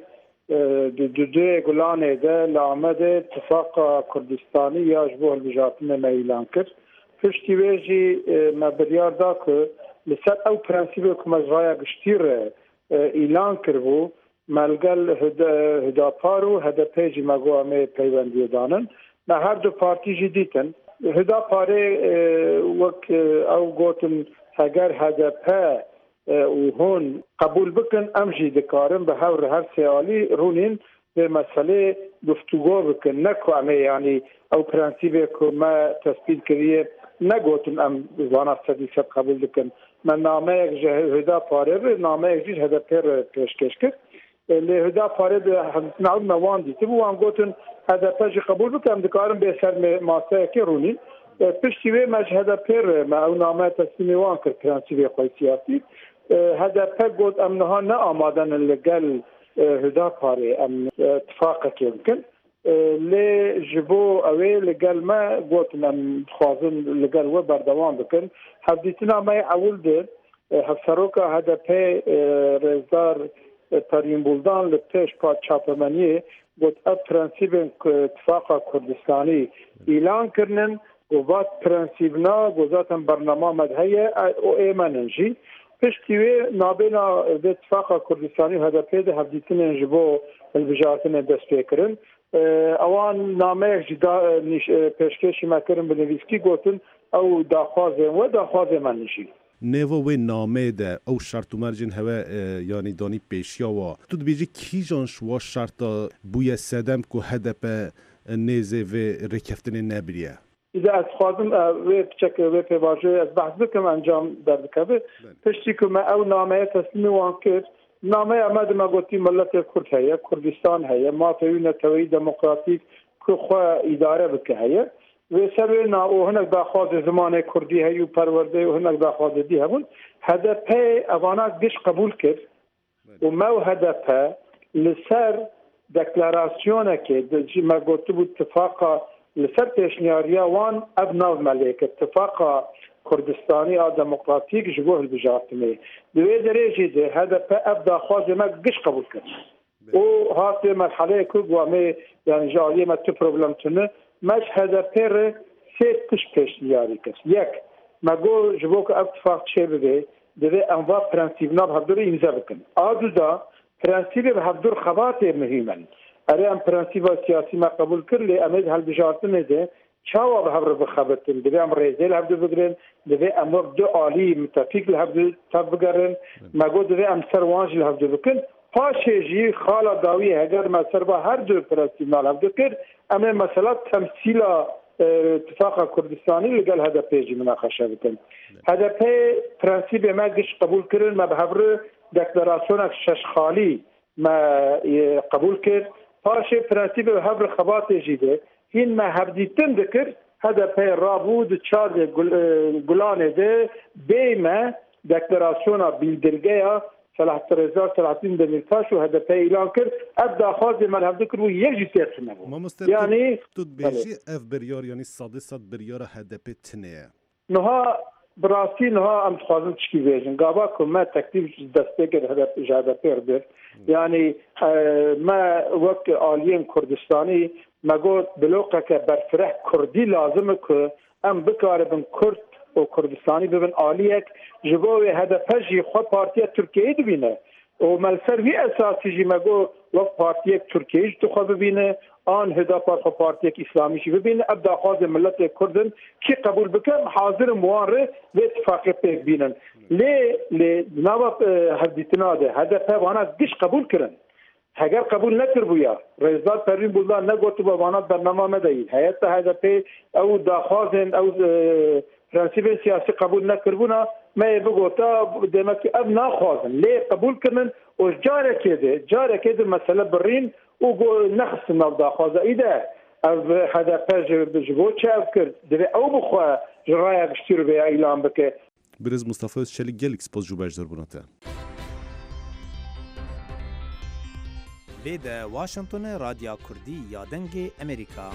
دوی گلانه ده لامد اتفاق کردستانی یا جبو هلبجاتن ما اعلان کرد پشتی ویجی ما بریار دا که لسر او پرنسیبه که مزغای گشتیر اعلان کربو ملگل هداپارو هدپیجی مگو همه پیوندی دانن ما هر دو پارتی جدیدن هداپاره وک او گوتن اگر هدپه و هون قبول بکن امجی دکارن به هر سیالی رونین به مسئله گفتگو بکن نکو امه یعنی او پرنسیبه که ما تثبیت کریه نگوتن ام زانا صدیقت قبول بکن من نامه یک هدا پاره به نامه یک جیش هدا پیر پیشکش کرد لی هدا پاره به نعود موان دیتی بو هم گوتن هدا پیش قبول بکن دکارن به سر ماسه که رونین پشتی وی مجهده پیر ما او نامه تسلیمی وان کرد پرنسیبه خوی سیاسی هدف گفت امنها نه آمادن لگل هدا پاره ام اتفاق کردن لی جبو اوی لگل ما گفت من خوازن لگل و بردوام بکن حدیثنا ما اول ده هفسروکا هدف رزدار ترین بولدان لپیش پاد چاپمنی گفت اب پرنسیب اتفاق کردستانی اعلان کردن گفت پرنسیبنا گذاتن برنامه مدهیه او ایمننجی پشتیوی نابینا به اتفاق کردستانی هدفه ده هفدیتین جبو البجارتین دست پیکرن اوان نامه جدا پیشکشی مکرن به نویسکی گوتن او داخوازه من نشی نوو و نامه ده او شرط و مرجن هوا یعنی دانی پیشیا و تو بیجی کی جان شوا شرطا بوی سدم که هدف نیزه و رکفتن نبریه إذا أتخاذم ويبتشك ويبواجه أتبحث بكم أنجام دركبه تشتكي ما أو نامية تسمي وانكر نامية أمد ما قلتي ملت الكرد هي كردستان هي ما فينا توي ديمقراطيك كخوا إدارة بك هي وسبنا وهناك داخل زمان كردي هي وبرورده وهناك داخل دي هبون هدفه أبانا قش قبول كر وما هدفه لسر دكلاراسيونه كي ما قلت باتفاق لسر پیشنیاریا وان ابناو ملیک اتفاق کردستانی آ دموکراتیک جبوه البجارتنی دوی درجه ده هدف ابدا خواز ما گش قبول کرد او هات مرحله که گوامی یعنی جالی ما تو پروبلم تونه مش هدف پر سه تش پیشنیاری کرد یک ما گو جبوه که اتفاق چه بده دوی انواع پرنسیبنا به هفدور امضا بکن آدو دا پرنسیب به هفدور خبات مهمن اره ام پرنسیب سیاسی ما قبول کرد لی امید هل بجارتنه ده چاوا به هفر بخبتن دوی ام ریزه لحبدو بگرن دوی ام دو عالی متفیق لحبدو تب بگرن مگو دوی ام سروانج لحبدو بکن پاشه جی خالا داوی اگر ما سر با هر دو پرنسیب ما لحبدو کرد اما مثلا تمثیل اتفاق کردستانی لگل هدف پیجی مناقشه بکن هدف پرنسیب ما گش قبول کرد ما به هفر دکلاراسیون شش خالی ما قبول کرد پاشه پرنسیب به هفر خبات جیده این ما هفدیتن دکر هدف رابود چار گلانه ده بیمه دکلاراسیون بیلدرگه صلاحت رزا صلاحتین دمیرتاش و هدف اعلان کرد ابدا خواهد من هفته کرد و یک جیسیت نبود یعنی تو بیشی اف بریار یعنی صد بریار هدف تنه نها براستی نها ام خواهدم چکی بیشن گابا که ما تکلیف دسته که هدف اجازه پیر بیر يعني ما وقت آليين كردستاني ما قلت بلوقة كبرفرح كردي لازم ام بكار بن كرد و كردستاني ببن آليك جبوه هذا فجي خود بارتية تركيا دبينه ومالسر في أساسي جي ما قلت وقت بارتية تركيا تخواه ببينه آن هدافات خود بارتية إسلامي شي ببينه أبدا خواز ملت كردن كي قبول بكم حاضر مواره و اتفاقی پیک بینن لی نواب هدیتنا ده هدف وانا گش قبول کرن اگر قبول نکر بویا رئیسداد پروین بولدان نگوت با وانا برنامه مدهید هیئت هدف او داخوازن او پرنسیب سیاسی قبول نکر بونا ما بگوتا دمکی اب ناخوازن لی قبول کرن و جاره کده مسئله برین و نخست نو داخوازه ایده هدف جبو چاو کرد دوی او بخواه جرای گشتی رو به اعلام بکه برز مصطفی özçelik gelek spoz جو بجدر بوناته بيدا واشنطن راديو كردي يا دنگي امريكا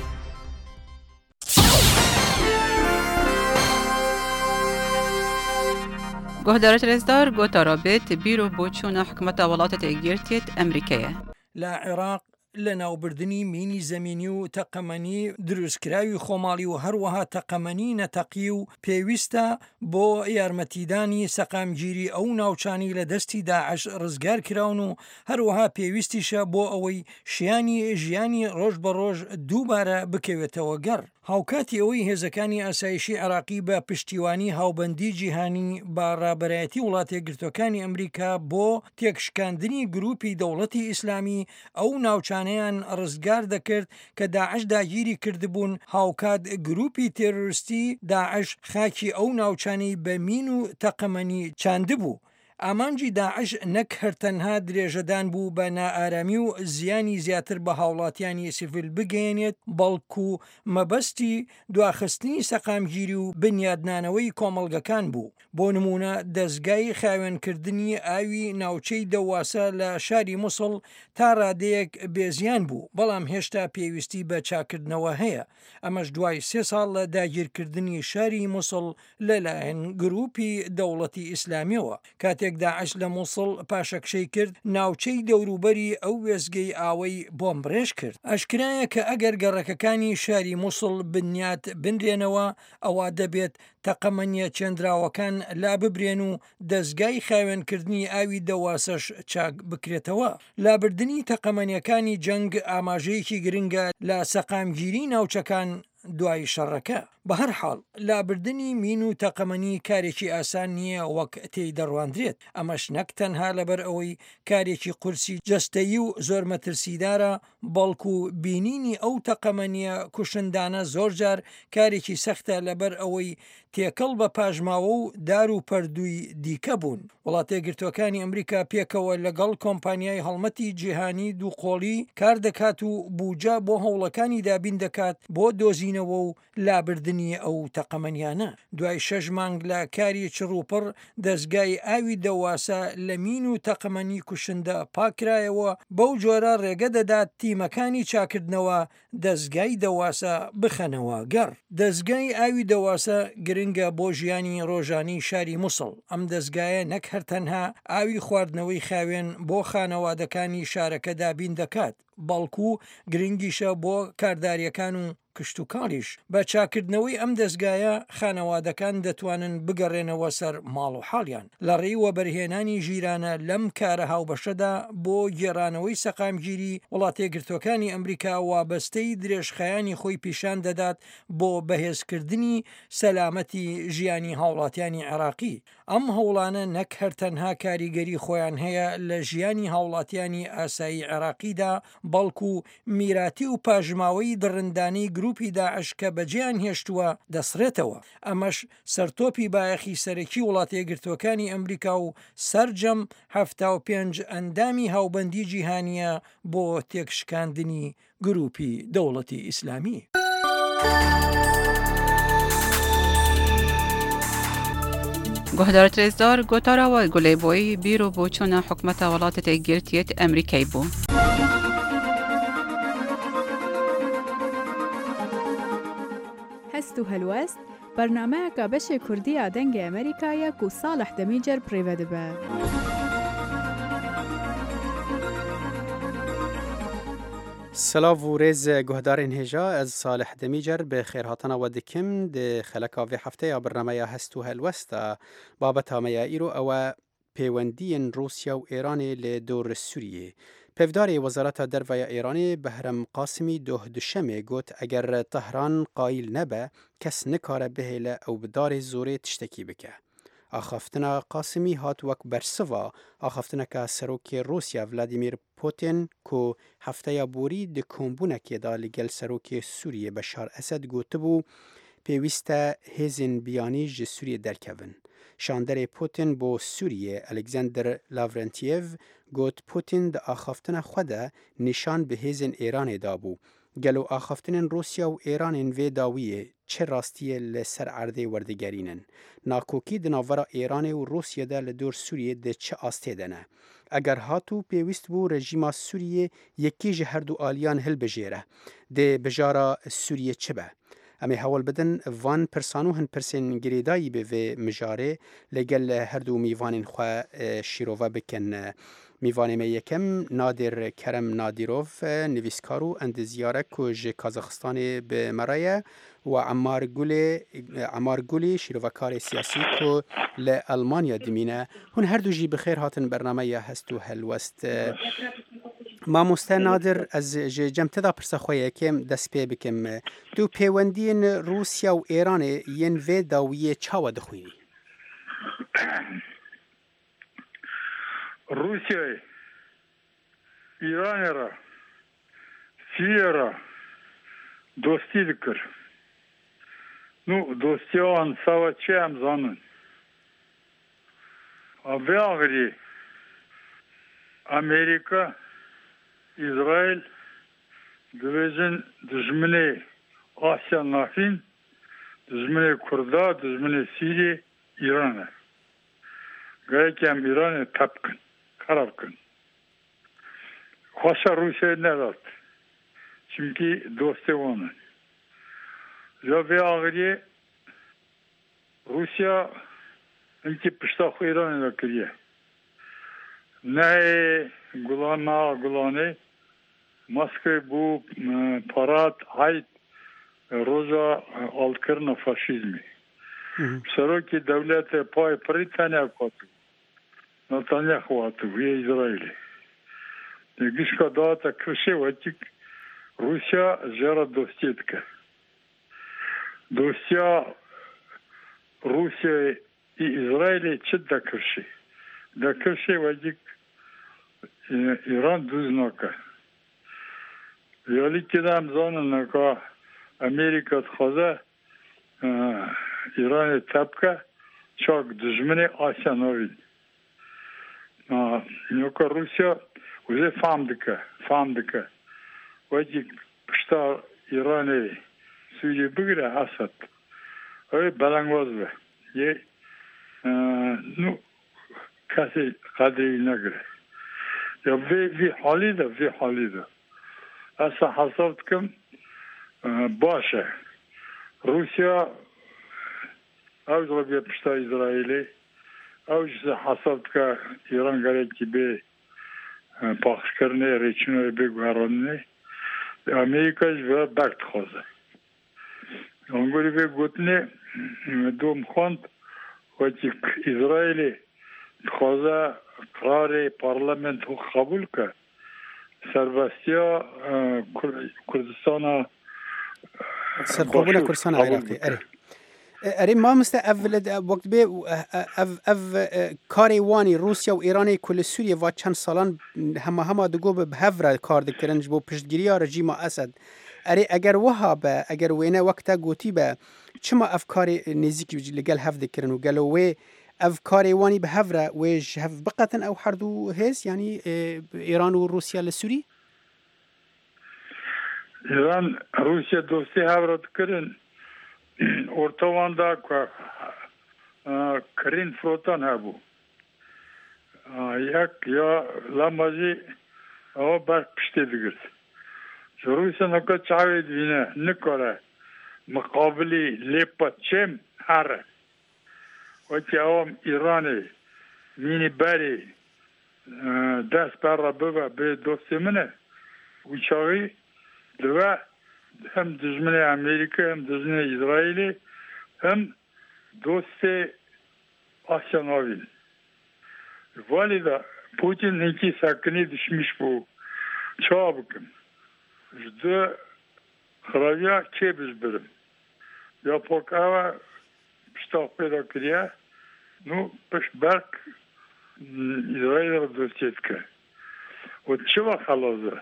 گهدارت رزدار گوتا رابط بیرو بوچونا حکمت ولاتت اگیرتیت امریکیه لا عراق لە ناوبردنی مینی زەمینی و تەقەمەنی دروستکراوی خۆماڵی و هەروەها تەقەمەنی نەتەقی و پێویستە بۆ یارمەتیدانی سەقامگیری ئەو ناوچانی لە دەستی داعش ڕزگار کراون و هەروەها پێویستیشە بۆ ئەوەی شیانی ژیانی ڕۆژ بە ڕۆژ دووبارە بکەوێتەوە گەڕ. هاوکاتی ئەوەی هێزەکانی ئاسایشی عراقی بە پشتیوانی هاوبەندی جیهانی با ڕابەرایەتی وڵاتە یەکگرتوەکانی ئەمریکا بۆ تێکشکاندنی گروپی دەوڵەتی ئیسلامی ئەو ناوچانەیان ڕزگار دەکرد کە داعش داگیری کردبوون هاوکات گروپی تێرۆریستی داعش خاکی ئەو ناوچانەی بە مین و تەقەمەنی چاندبوو. ئامانجی داعش نەک هەرتەنها درێژەدان بوو بە نائارامی و زیانی زیاتر بە هاوڵاتیانی سیڤیل بگەێنێت بەڵکو مەبەستی دواخستنی سەقامگیری و بنیادنانەوەی کۆمەڵگەکان بوو. بۆ نمونە دەستگای خاوێنکردنی ئاوی ناوچەی دەواسە لە شاری مووسڵ تا ڕادەیەک بێزیان بوو بەڵام هێشتا پێویستی بە چاکردنەوە هەیە. ئەمەش دوای 3 ساڵ لە داگیرکردنی شاری مووسڵ لەلایەن گروپی دەوڵەتی ئیسلامیەوە. کاتێک داعش لە مووسڵ پاشەکشەی کرد ناوچەی دەوروبەری ئەو وێزگەی ئاوەی بۆمبڕێژ کرد. ئەشکرایە کە ئەگەر گەڕەکەکانی شاری مووسڵ بنیات بنرێنەوە ئەوە دەبێت تەقەمەنیە چێندراوەکان لا ببرێن و دەستگای خاوێنکردنی ئاوی دەواسەش چاک بکرێتەوە. لابردنی تەقەمەنیەکانی جەنگ ئاماژەیەکی گرنگە لە سەقامگیری ناوچەکان دوای شەڕەکە. بە هەر حاڵ لابردنی مین و تەقەمەنی کارێکی ئاسان نییە وەک تێی دەڕواندرێت. ئەمەش نەک تەنها لەبەر ئەوەی کارێکی قورسی جەستەیی و زۆر مەترسیدارە بەڵکو بینینی ئەو تەقەمەنیە کوشندانە زۆر جار کارێکی سەختە لەبەر ئەوەی تێکەڵ بە پاژماوە و دار و پەردووی دیکە بوون. وڵاتە یەکگرتوەکانی ئەمریکا پێکەوە لەگەڵ کۆمپانیای هەڵمەتی جیهانی دووقۆڵی کار دەکات و بوجا بۆ هەوڵەکانی دابین دەکات بۆ دۆزینەوە و لابردنی ئەو تەقەمەنیانە. دوای 6 مانگ لە کاری چڕوپڕ دەستگای ئاوی دەواسە لە مین و تەقەمەنی کوشندە پاکرایەوە بەو جۆرە ڕێگە دەدات تیمەکانی چاکردنەوە دەستگای دەواسە بخەنەوە گەڕ. دەستگای ئاوی دەواسە گرنگە بۆ ژیانی ڕۆژانی شاری مووسڵ. ئەم دەستگایە نەک هەرتەنها ئاوی خواردنەوەی خاوێن بۆ خانەوادەکانی شارەکە دابین دەکات بەڵکو گرنگیشە بۆ کارداریەکان و کشتتوکاڵیش. بە چاکردنەوەی ئەم دەستگایە خانەوادەکان دەتوانن بگەڕێنەوە سەر ماڵ و حاڵیان. لە ڕێی وەبەرهێنانی ژیرانە لەم کارە هاوبەشەدا بۆ گێڕانەوەی سەقامگیری وڵاتە یەکگرتوەکانی ئەمریکا وابەستەی درێژخایانی خۆی پیشان دەدات بۆ بەهێزکردنی سەلامەتی ژیانی هاوڵاتیانی عێراقی. ئەم هەوڵانە نەک هەرتەنها کاریگەری خۆیان هەیە لە ژیانی هاوڵاتیانی ئاسایی عێراقیدا بەڵکو میراتی و پاژماوەی دڕندانەی گروپی داعش کە بەجیان هێشتووە دەسرێتەوە. ئەمەش سەرتۆپی بایەخی سەرەکی وڵاتە یەکگرتوەکانی ئەمریکا و سەرجەم 75 ئەندامی هاوبەندی جیهانیە بۆ تێکشکاندنی گروپی دەوڵەتی ئیسلامی. گهدارت رزدار گوتارا و گلیبوی بیرو بوچونا حکمت ولاتت گرتیت امریکای بو. هەست و هەلوەست بەرنامەیەکە بەشێ کوردیە دەنگی ئەمریکایە و ساڵح دەمیجەر پڕێوە دەبە. سلاو و ریز گهدارین هجا از صالح دمیجر به خیرهاتنا و دکم ده خلکا وی هفته یا برنامه یا هستو هلوستا بابت همه ایرو او پیوندین روسیا و ایران لدور سوریه. پفدار وزارت دروی ایرانی بهرام قاسمی دوشمه گوت اگر طهران قایل نبه کس نکاره بهله او بدار زوره تشتکی بکه. آخافتنا قاسمی هات وک برسوا آخافتنا که سروک روسیا ولادیمیر پوتین کو هفته یا بوری ده کمبونه که دا لگل سروک سوریه بشار اسد گوته بو پیوسته هزین بیانی جه سوریه درکون. شاندر پوتین بو سوریه الکساندر لاورنتیو گوت پوتین ده آخافتنا خوده نشان به هزین ایران دابو. گلو آخافتن روسیا و ایران وی داویه چه راستیه لسر عرضه وردگرینن. ناکوکی دناورا ایران و روسیا ده لدور سوریه ده چه آسته دنه. اگر هاتو پیوست بو رژیما سوریه یکی جه هر دو آلیان هل بجیره. ده بجارا سوریه چه به؟ امی حوال بدن وان پرسانو هن پرسین گریدایی به و مجاره لگل هر دو میوانین خواه شیروه بکن. میوانه می یکم نادر کرم نادیروف نویسکارو اند زیاره کج کازاخستان به مرایه و عمار گولی شیروکار سیاسی کو لالمانیا دمینه هون هر دو جی بخیر هاتن برنامه یا هستو هلوست ما نادر از جمت دا پرسا خواه کم دست پی بکم دو پیوندین روسیا و ایران ین وی داویه چاوا دخوینی روسیا ایران را سوریه را دوستی دکر نو دوستی آن سوا چه هم زانن اوه آغری امریکا İsrail dövizin düşmanı Asya Nafin, düşmanı Kurda, düşmanı Suriye, İran'a. Gaykem İran'a tapkın, kararkın. Hoşa Rusya'ya ne dert? Çünkü dostu onun. Ya ve ağrıya Rusya inki piştakı İran'a kiriyor. Ne Gulane Moskva bu parat hayt roza altkırna faşizmi. Saroki devlete pay Britanya kotu. Netanyahu atı ve İsrail'i. Gişka dağıta kışı vatik Rusya jara dostiyetka. Dosya Rusya i İsrail'i çit da kışı. Da kışı vatik İran düznaka. Yali kidam zanın ka Amerika txaza İran'ı tapka çok düşmanı Asya Novin. Yoka Rusya uze famdika. Vacik pişta İran'ı Suriye bugüre Asad. Öyle balangvaz be. Ye nu kasi kadri nagre. Ya ve halida. Asa hasavtkım başa. Rusya avzla bir pişta İsrail'i avzla hasavtka İran gareki bir pakışkarını reçine bir garanını Amerika ve bakt xoza. Angoli ve gutne dom khond vacik İsrail'i xoza قرار پارلمنت رو قبول کرد سربستیا کردستان سرخوبون کردستان عراقی اری ما مثل اول وقت به کاری وانی روسیا و ایران کل سوریه و چند سالان همه دگو به هفره کار دکرنج بو پشتگیری رژیم اسد اری اگر وهابه اگر وینه وقتا گوتی به چما افکار نزدیکی لگل هف دکرن و گلوه افکار وانی به هفره و هف بقتن او هر دو هست یعنی ایران و روسیا لسوری ایران روسیا دوستی هفره دکرن ortavanda Kırın frotan habu. Yak ya lamazi o bak piştedigir. Rusya naka çavet vine nikora mukabili lepatçem har. O ki avam İran'ı mini bari ders barra baba be dostumune uçağı دوا هم دژمن امریکا هم دژمن اسرائیل هم دوست آسیا ناوین ولی دا پوتین اینکی سکنی düşmüş bu çabukun jde xravya çebiz birim ya pokava piştah peda kiriye nu piş berk İsrail'e dostiyetke o çıva halazı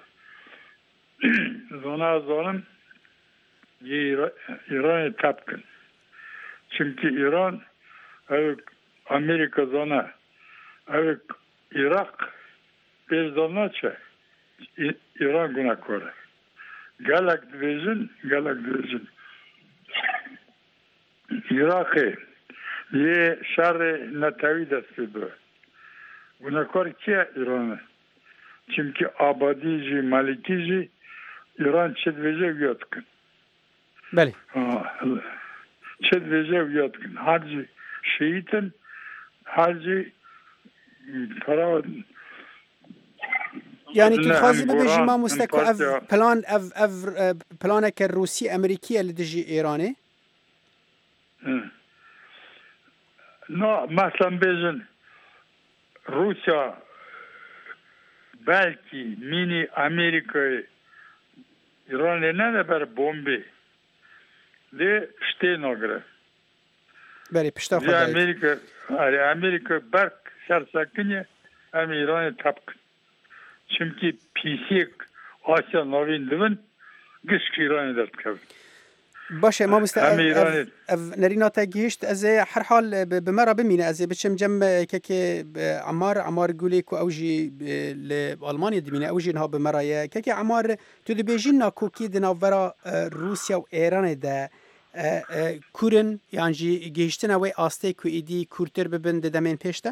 zona zonun İran'ı tapkın çünkü İran Amerika zona evet Irak bir zonnaça İran guna kore galak division Irak'ı ye şarre natavi destidu guna kore ki İran'ı çünkü abadici malikici İran çedvece yatkın beli çedvece yatkın hacı şehitin hacı يعني تو خوازی ببیجی ما مستکو اف پلانک روسی امریکیه لدجی ایرانه؟ نه مثلا بیجن روسیا belki mini Amerika'yı İran'ı ne de ber bombi de Steinogre. Beri pişta Amerika berk şersakınye hem İran'ı tapkın. Çünkü pisik Asya novindivin gışk İran'ı dertkavin. باشه ما نرينا تاجيشت ازي هر حال بمره بمينه ازي بتشم جم كيكي عمار قوليك اوجي لالمانيا دمينه اوجي نها بمره كيكي عمار تدي بيجينا كوكي دنا ورا روسيا وايران ده كورن يعني جيشتنا وي استي كو ايدي كورتر ببن دمين بيشتا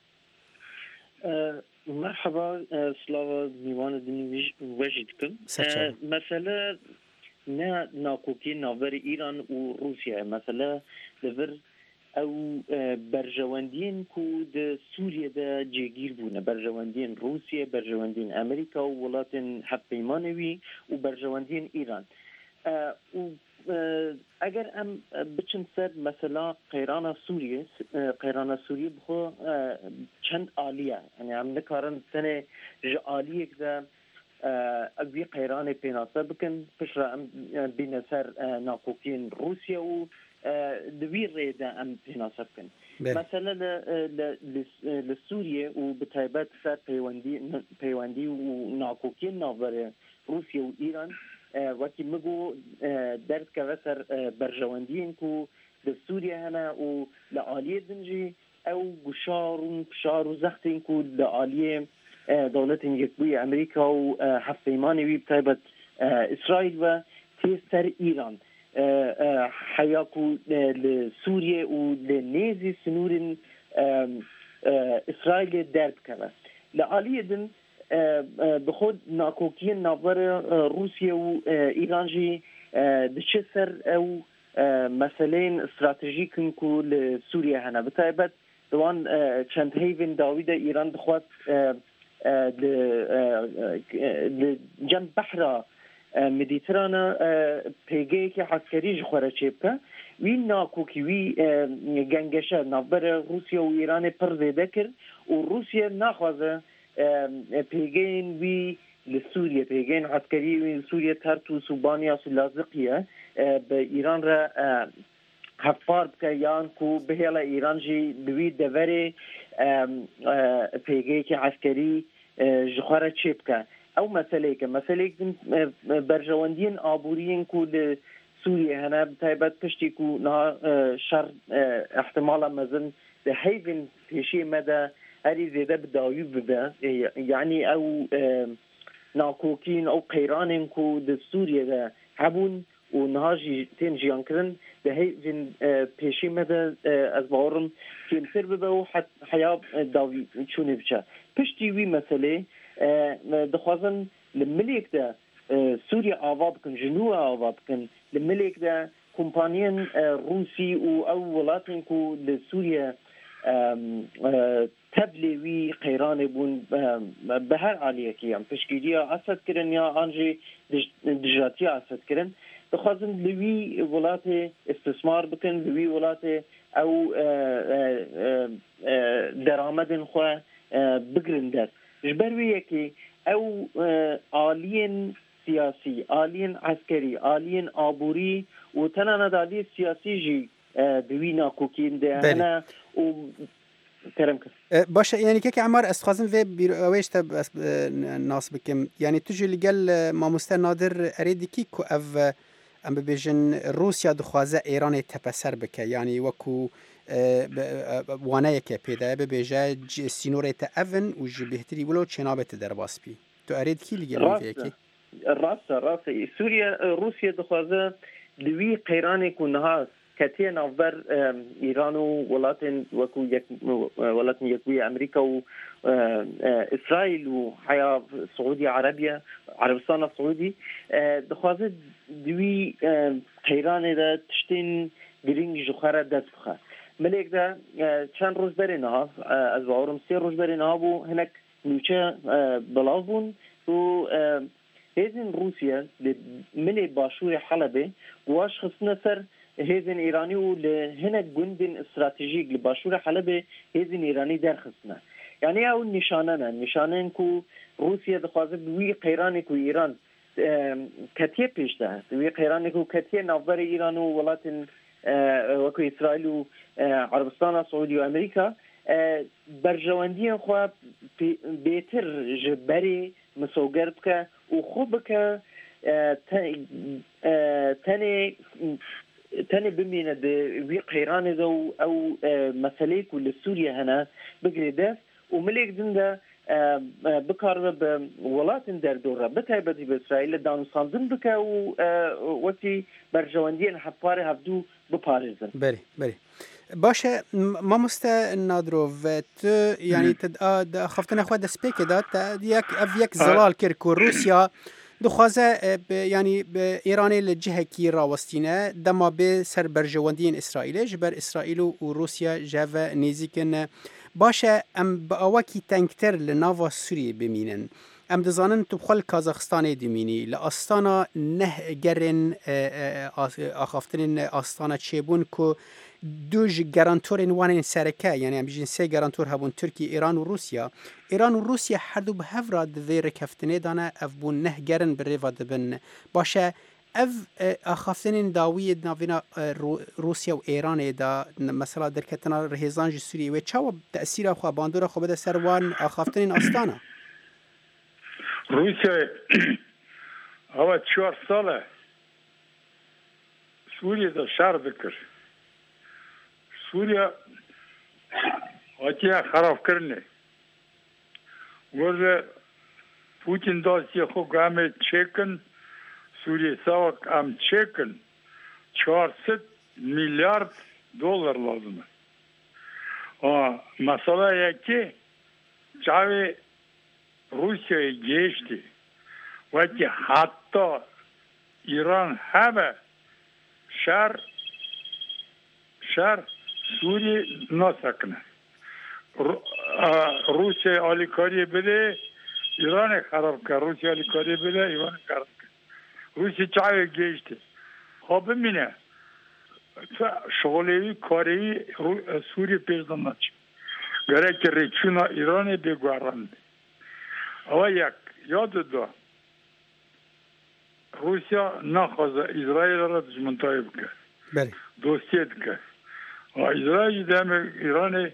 مرحبا سلاوا میوان دنی وجدكم مثلا نه ناکوکی ناور ایران و روسیه مثلا لور او برجواندین کو د سوریه د جگیر بونه برجواندین روسیه برجواندین امریکا و ولاتن حپیمانوی و برجواندین ایران و اگر ام بچن سر مثلا قیران سوریه بخو چند آلیه یعنی هم نکارن سنه جآلیه که اوی قیران پیناسه بکن پشرا ام بین سر ناکوکین روسیه و دوی ریده ام پیناسه بکن مثلا لسوریه و بتایبت سر پیوندی و ناکوکین ناوره روسیه و ایران وقتی مگو درد که وسر برجواندین کو د سوریه هنه و لعالیه دنجی او گشار و زختین کو لعالیه دولت یکبوی امریکا و هفت ایمانوی بتایبت اسرائیل و تیستر ایران حیاکو لسوریه و لنیزی سنورن اسرائیل درد که لعالیه دن بخود ناکوکین ناور روسیه و ایران جی دچه سر او مسئلین استراتژیکن کو لسوریه هنه بتایبت دوان چند هیون داوید ایران بخواد لجنب بحر مدیترانا پیگه که عسکری جخوره چیبکه وی ناکوکی وی گنگشه ناور روسیه و ایران پر زیده کرد و روسیه نخوازه پیگین وی لسوریه پیگین عسکری وی سوریه ترتوس و بانیاس و لازقیه به ایران را حفار بکه یان کو به هلا ایران جی دوی دوری پیگی که عسکری جخوره چی بکه او مسئله که برجواندین آبورین کو لسوریه هنه بتایبت پشتی کو نه شر احتمالا مزن ده هیون پیشی مده هری زیده بدایو بده یعنی او ناکوکین او قیرانین کو ده سوریه ده هبون و نهاجی تین جیان کرن ده هیون پیشی مده از باورم کمتر ببه و حیاب داوی چونه بچه پشتی وی مسئله دخوازن لملیک ده سوریه آواب کن جنوب آواب کن لملیک ده کمپانین روسی و او ولاتین کو لسوریه تبلیوی قیران بون به هر عالیه که هم پشکیری اسد کرن یا آنجی دجاتی اسد کرن بخوازن لوی ولات استثمار بکن لوی ولات او درآمدن خو بگرن در جبرویه که او عالین سیاسی عالین عسکری عالین آبوری و تنها دالی سیاسی جی دوی ناکوکین ده هنه و باشه يعني كيك عمار استخازن في بيرويش تب ناس بكم يعني تجي لقال ما مستر نادر اريد كيكو اف ام بيجن روسيا دخوازه ايران تبسر بك يعني وكو وانايه كبيدا ببيجا سينوري تافن وجبهتري ولو تشنابت درباس بي تو اريد كي لقال فيكي الراس سوريا روسيا دخوازه دوي قيراني كونها كتير نافبر إيران وولاتن وكو ولاتن يكوي أمريكا وإسرائيل وحياة سعودية عربية عربستان السعودي دخوازه دوي قيراني دا تشتين گرینگ جوخره دست بخه ملیک دا چند روز برینها از باورم 3 روز برینها بو هنک نوچه بلاو بون و هیزن روسیا ملی باشور حلبه واش خصنا سر هیزن ایرانی و لهنک گندن استراتژیک لباشور حلبه هیزن ایرانی در خصنا یعنی او نشانه کو روسیا دخوازه بوی قیرانی کو ایران کتیه پیش ده وی قیرانی کو کتیه نافبر ایران و ولاتن وكو إسرائيل وعربستان السعودية وأمريكا برجواندين خوا بيتر جبري مسوغر بك وخوبك تاني بمينة بي قيران دو أو مساليك ولسوريا هنا بقريداف ومليك دندا بكار بولات در دوره بتایبتی به اسرائیل دانو ساندن بکه و وقتی برجواندین حفاره هفدو بپارزن بله باشه ما نادروف تو يعني خفتنا خود سبيك دات يك زلال كركو روسيا دخوازه يعني بإيراني للجهة كي راوستينه دما بسر برجواندين إسرائيل جبر إسرائيل وروسيا جاوا نيزيكن باشه ام باوکی تنگتر لناوا سوریه بمینن ام دزانن تو بخل کازاخستان دیمینی لاستانا نه گرن آخافتن آستانا چیبون کو دوج گارانتورن وانن سرکه یعنی ام بیجن 3 گارانتور هبون ترکی ایران و روسیا هر دو به هفراد وی رکفتنه دانه اف بون نه گرن بریوا دبن باشه اف اخافتن داوی ناوینا روسیا و ایران دا مثلا درکتنا رهزان سوریه و چاو تأثیر خو باندور خو بده سروان اخافتن استانا روسیا اول 4 ساله سوریه دا شر بکر سوریه آتیا خراب کرنه ورده پوتین داستی خو گامه چکن سوریه ساوک ام چکن 400 میلیارد دلار لازمه مثلا یکی چاوی روسیه گشتی وقتی حتی ایران همه شهر سوریه نسکنه روسیه آلیکاری بده ایران خراب کرد روسیه آلیکاری بده ایران خراب کرد روسیه چاوی گشتی خب ببینه شغلی کاری سوریه پیشدن نچه گره که ریچونا ایران بگوارند اما یک یاد دو روسیا نخواست اسرائیل را دشمنتای بکن دوستیت کن اسرائیل دم ایران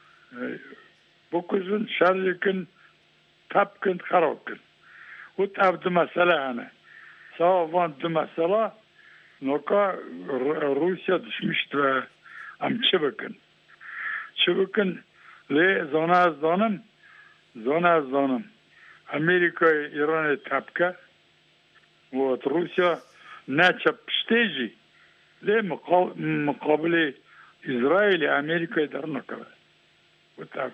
بکشن شرج کن تب کن خراب کن و تب دو مسئله هنه سوان دو مسئله نوکا روسیا دشمشت و هم چه بکن لی زانه از دانم امریکا ایران تبکه و روسیا نچه پشتیجی لی مقابل اسرائیل امریکا در نکره و تبکه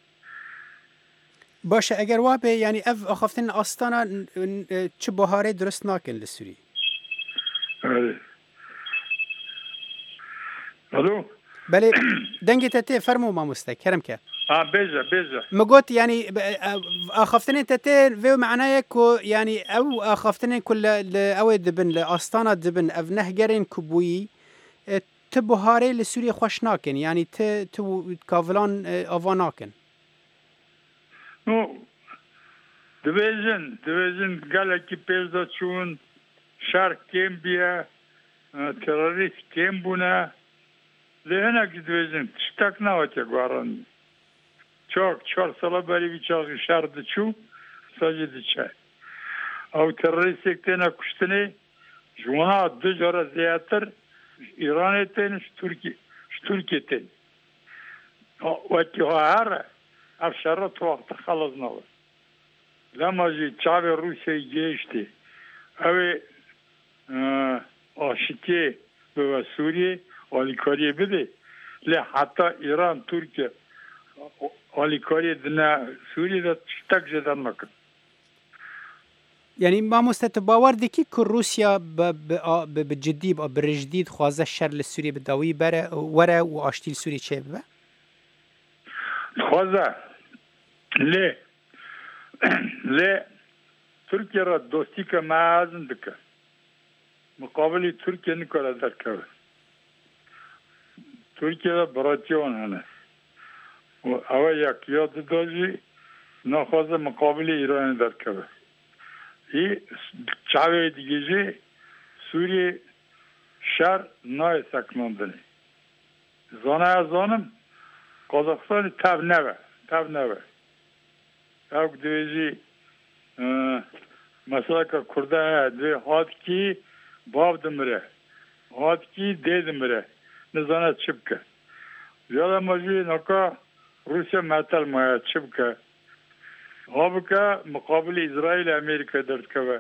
باشه اگر وابه یعنی اف آخفتن آستانا چه بهاره درست ناکن لسوری الو بله دنگی تته فرمو ما مستکرم که بيجا مقوت يعني اخفتني تته في معناه كو يعني او اخفتني كل او دبن لاستانا دبن افنه جرين كبوي تبهاري لسوريا خوشناكن يعني تو كافلان افاناكن نو ديفيجن قال كي بيزا تشون شارك كيم بيا تيروريست كيم بونا لهنا ديفيجن تشتاكنا وتقارن çok 4 sala beri bir çalgı şardı çu sadece çay. Av teröristlikten kuştuni juna dücara ziyadır İran eten Türkiye'ten. Vakti hara afşara tuakta khalazna var. Lamacı çave Rusya'yı geçti. Ave aşike ve Suriye alikariye bide. Le hatta İran Türkiye alikariye dina Suriye'de çıtak jedan makın. يعني ما مستتباور دكي كل روسيا بجدي بالجديد خوازه الشر للسوري بالداوي برا ورا واشتيل سوري شيبه خوازه ليه تركيا را دوستي كمازن دك مقابل تركيا نكولا دركه تركيا براتيون هنا او يك ياد دوجي نخوازه مقابل ايران دركه çave digeci Suriye şer nay saklandığını. Zona zonum Kazakistan tavneve. Ev digeci mesela Kurda de hatki babdımre. Hatki dedimre. Ne zona çıpka. Yala maji naka Rusya metal maya çıpka. Havka mukabil İsrail Amerika dertkeve.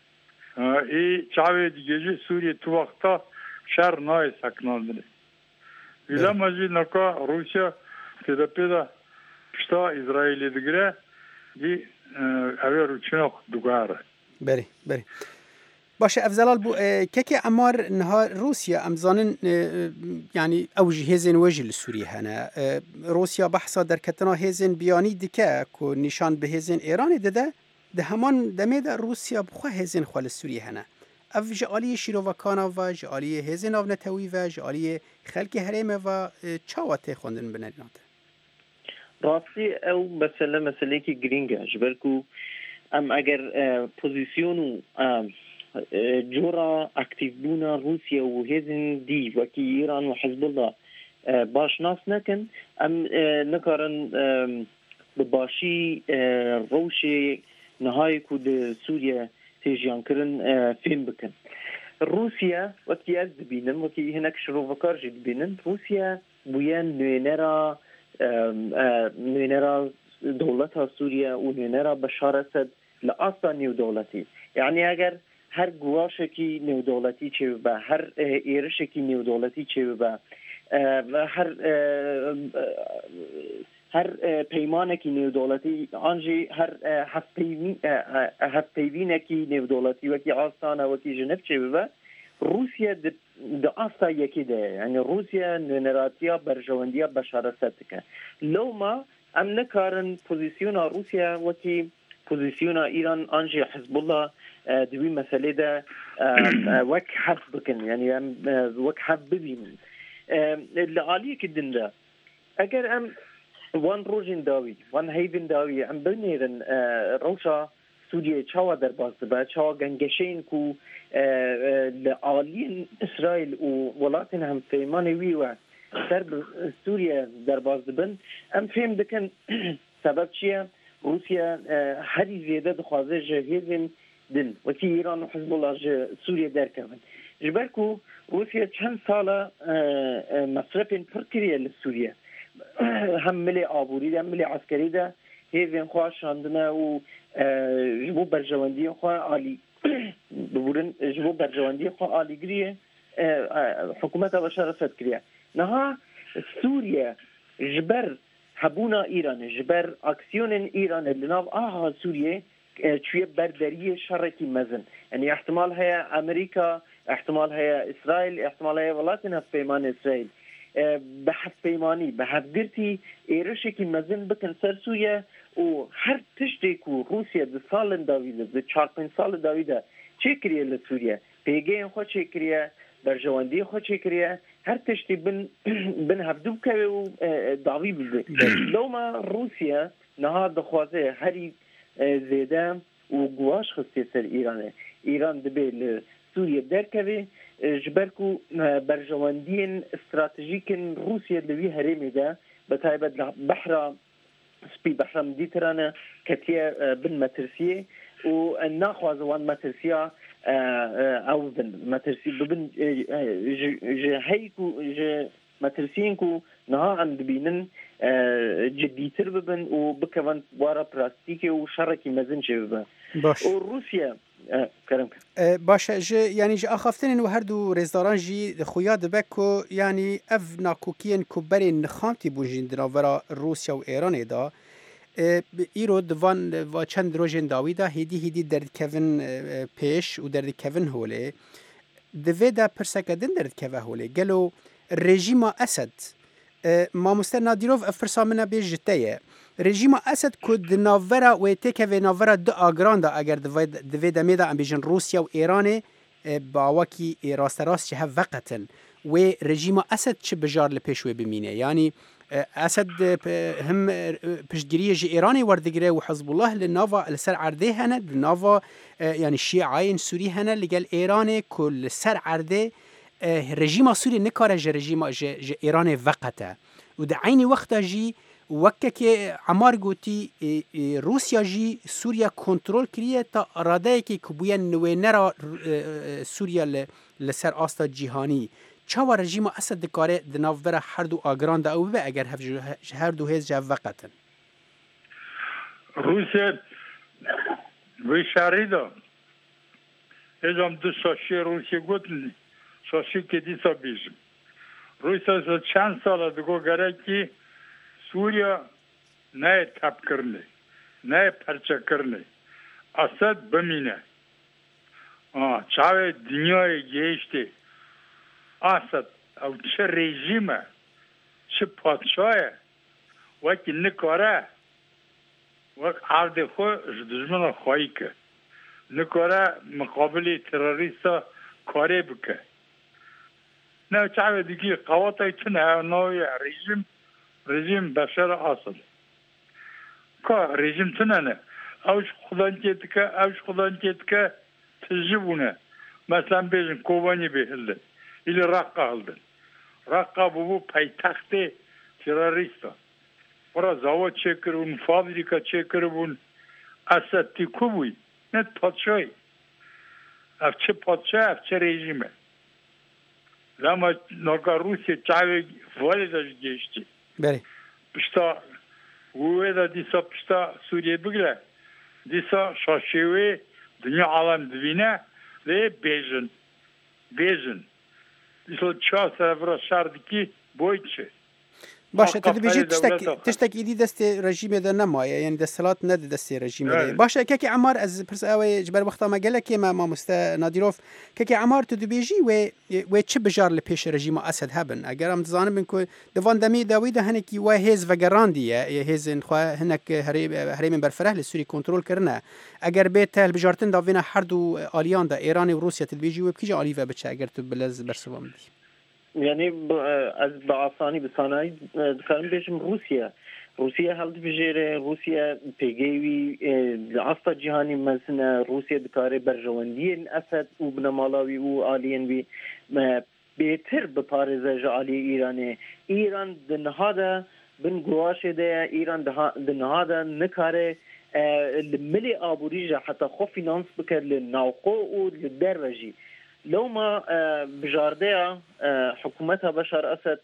Çave digeci Suriye tuvakta şer nay saklandığını. Bilemeci naka Rusya tedapida pişta İsrail'e digre di ever uçunok dugara. Beri. باشه افزلال بو كيكي عمار نهار روسيا امزانن يعني او جهازن وجه لسوريا هنا روسيا بحثا در كتنا هزن بياني دكا كو نشان بهزن ايران ده همان دميدا روسيا بخوا هزن خال سوريا هنا اف جالي شيروفاكانا و جالي هزن او نتوي و جالي خلق هرم و چاوته خوندن بنات راسي او مسألة كي جرينجا جبركو ام اگر پوزيشنو جورا اكتيف بونا روسيا وهزن دي وكي ايران وحزب الله باش ناس نكن ام نكرن بباشي روشي نهاي كود سوريا تيجيان كرن فين بكن روسيا وكي ازدبينن وكي هناك شروفكار جدبينن روسيا بويان نوينرا دولتها سوريا ونوينرا بشارة سد لأصلا نيو دولتي يعني اگر هر گواشکی نودولتی چه به هر ایرشکی نودولتی چه به هر پیمانکی نودولتی آنجی هر هفتیوینکی نودولتی وکی آستانه وکی جنب چه به روسیا د آستا یکی ده یعنی روسیا نراتیا برجواندیا بشارت که لو ما ام نکارن پوزیسیون روسیا وکی پوزیسیون ایران آنجی حزب الله دوی مسئله ده وک حب بکن یعنی وک حب ببین لعالیه کدن ده اگر ام وان روژن داوی وان هیدن داوی ام بنیرن روشا سوریه چاوا در باز دبا چاوا گنگشین کو لعالین اسرائیل و ولاتن هم فیمانی وی و سر سوریه در باز دبن ام فهم دکن سبب چیه روسیا هری زیاده دخوازه جهیزن دن وكي إيران وحزب الله سوريا دركبن جبركو روسيا چند سالة مصرفين بركرية لسوريا هم ملي آبوري ده هم ملي عسكري ده هيفين خواه شاندنا و جبو برجواندي خواه آلي ببورن جبو برجواندي خواه آلي گريه حكومة بشارة كريه نها سوريا جبر هبونا إيران جبر أكسيون إيران اللي ناف سوريا شوية بردرية شركي مزن يعني احتمال هي أمريكا احتمال هي إسرائيل احتمال هي ولاتنا في بيمان إسرائيل به هفت پیمانی به هفت گرتی ایرشی که مزن بکن سر سوریه و هر تشتی که روسیه ده سال داویده ده 4-5 سال داویده چه کریه لسوریه پیگه خود چه کریه برجواندی خود چه کریه هر تشتی بن هفدوب که و داوی بده لو ما روسیه نها دخوازه هری زیده و گواش خسته سر ایران دبی سوریه درکوی جبرکو برجواندین استراتژیکن روسیه دوی هرمی ده بتایبت بحر سپی بحر مدیترانه کتیه بن مترسیه و ناخواز وان مترسیه او بن مترسی ببن هیکو مترسین کو نها عند بینن جدیتر ببن و بکوان وارا پراستیک و شرکی مزن چه ببن باش و روسیه کرم باشه یعنی جا آخافتن و هر دو رزداران جی خویا دبکو یعنی اف ناکوکین کوبری نخانتی بوجین دناورا روسیا و ایران دا ایرو دوان و چند روزین داویدا هیدی درد کوین پیش و درد کوین هوله دوی دا پرسکدن درد کوه هوله گلو رژیم اسد ما مستنادیروف افرسامنا بیجتیه رژیم اسد کد ناورا و تکوی ناورا دو آگران دا اگر دوی دمی دا امبیجن روسیا و ایران باوکی راست چه وقتن و رژیم اسد چه بجار لپیشوی بمینه یعنی اسد هم پشتگیری جی ایرانی وردگیره و حزب الله لناوا لسر عرده هنه لناوا یعنی شیعاین سوری هنه لگل ایران کل سر عرده رژیم سوری نکاره جی رژیم جی ایران وقته و در عین وقت جی وکه که عمار گوتی روسیا جی سوریا کنترل کریه تا اراده که کبویا نوینه را سوریا لسر آستا جیهانی چاوا رژیم اسد دکاره دناوبره هر دو آگران دا او به اگر هر دو هیز جا وقتن روسیا ویشاری دا ازم دو ساشی روسیا گوتن ساشی که دیسا بیشم روسیا چند سال دگو گره که سوریا نه تب کرنه نه پرچه کرنه اسد بمینه چاوه دنیای گیشته اسد او چه رژیمه چه پادشاهه وکی نکاره وک عرض خو دشمن خواهی که نکاره مقابل تروریستا کاره بکه نه چاوه دیگه قواتای چنه نوی رژیم بشار اسد که رژیم چنه نه اوش خودان که تجربونه مثلا بیشن کوبانی بهلده ili Rakka aldın. Rakka bu payitahtı terörista. Orada zavod çekirun, fabrika çekirun, asatti kubuy. Ne patşay. Afçı patşay, afçı rejime. Lama noka Rusya çavi validaj geçti. Beri. Pişta uveda disa pişta Suriye bıgla. Disa şaşevi dünya alam divine ve bejin. Diso çağ tarafı şardiki boyçe. باشه تدبیجی تشتک ایدی دست رژیم ده نمایه یعنی دستلات ند دست رژیم ده باشه که عمار از پرس اوی جبر وقت ما گله که ما مستنادیروف که عمار تدبیجی و چه بجار لپیش رژیم اسد هبن اگر هم زانم بن که دوان دمی داوید هنکی و هیز و گراندیه هیز خو هنک هریم برفره لسوری کنترل کرنه اگر به تل بجارتن داوینا هر دو آلیان ده ایران و روسیه تدبیجی و بکیج آلی و بچه اگر تو بلز برسوام دی یعنی از بآسانی بسانایی دکارم بیشم روسیه هلد بجیره روسیه پیگیوی عصا جهانی مزنه روسیه دکاره برجواندی اسد و بنمالاوی و آلین بی بهتر بپارزه جالی ایران دنهاده بن گواشه ده ایران دنهاده نکاره ملی آبوری جا حتی خو فینانس بکر لناوقو و لدرجی لو ما بجاردها حكومتها بشار أسد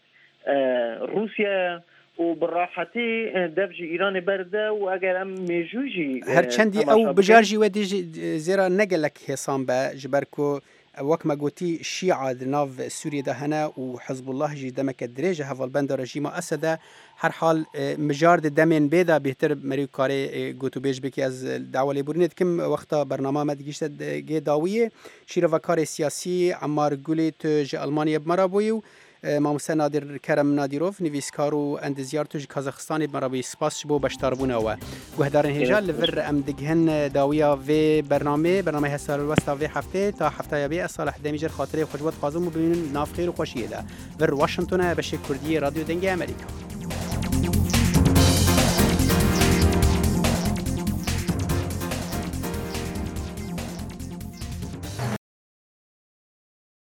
روسيا وبالراحتي دبج إيران برده وأجر ميجوجي هرچندي أو بجارجي ودي زيرا نقلك حسام بجبركو وقت ما قلتي الشيعة ناف سوريا دهنا وحزب الله جي دمك الدريجة هفال بند رجيم أسد هر حال مجارد دمين بيدا بهتر مريو كاري قلتو بيج بكي از دعوة لبورينت كم وقتا برنامه ما دقيشت جي داوية شيرا وكاري سياسي عمار قولي تو جي ألمانيا بمرابويو مامۆستا نادر کرم نادیروف نویسکار و اندزیار توی کازاخستان مرابی سپاس بو بشتاربونه و گهدارن هجا لور ام دگهن داویا و برنامه هسال الوسطا و هفته تا هفته یابی صالح دمیجر خاطره خوشبات قازم و ببینن ناف خیر و خوشیه ده ور واشنگتن بشه کردی رادیو دنگ امریکا.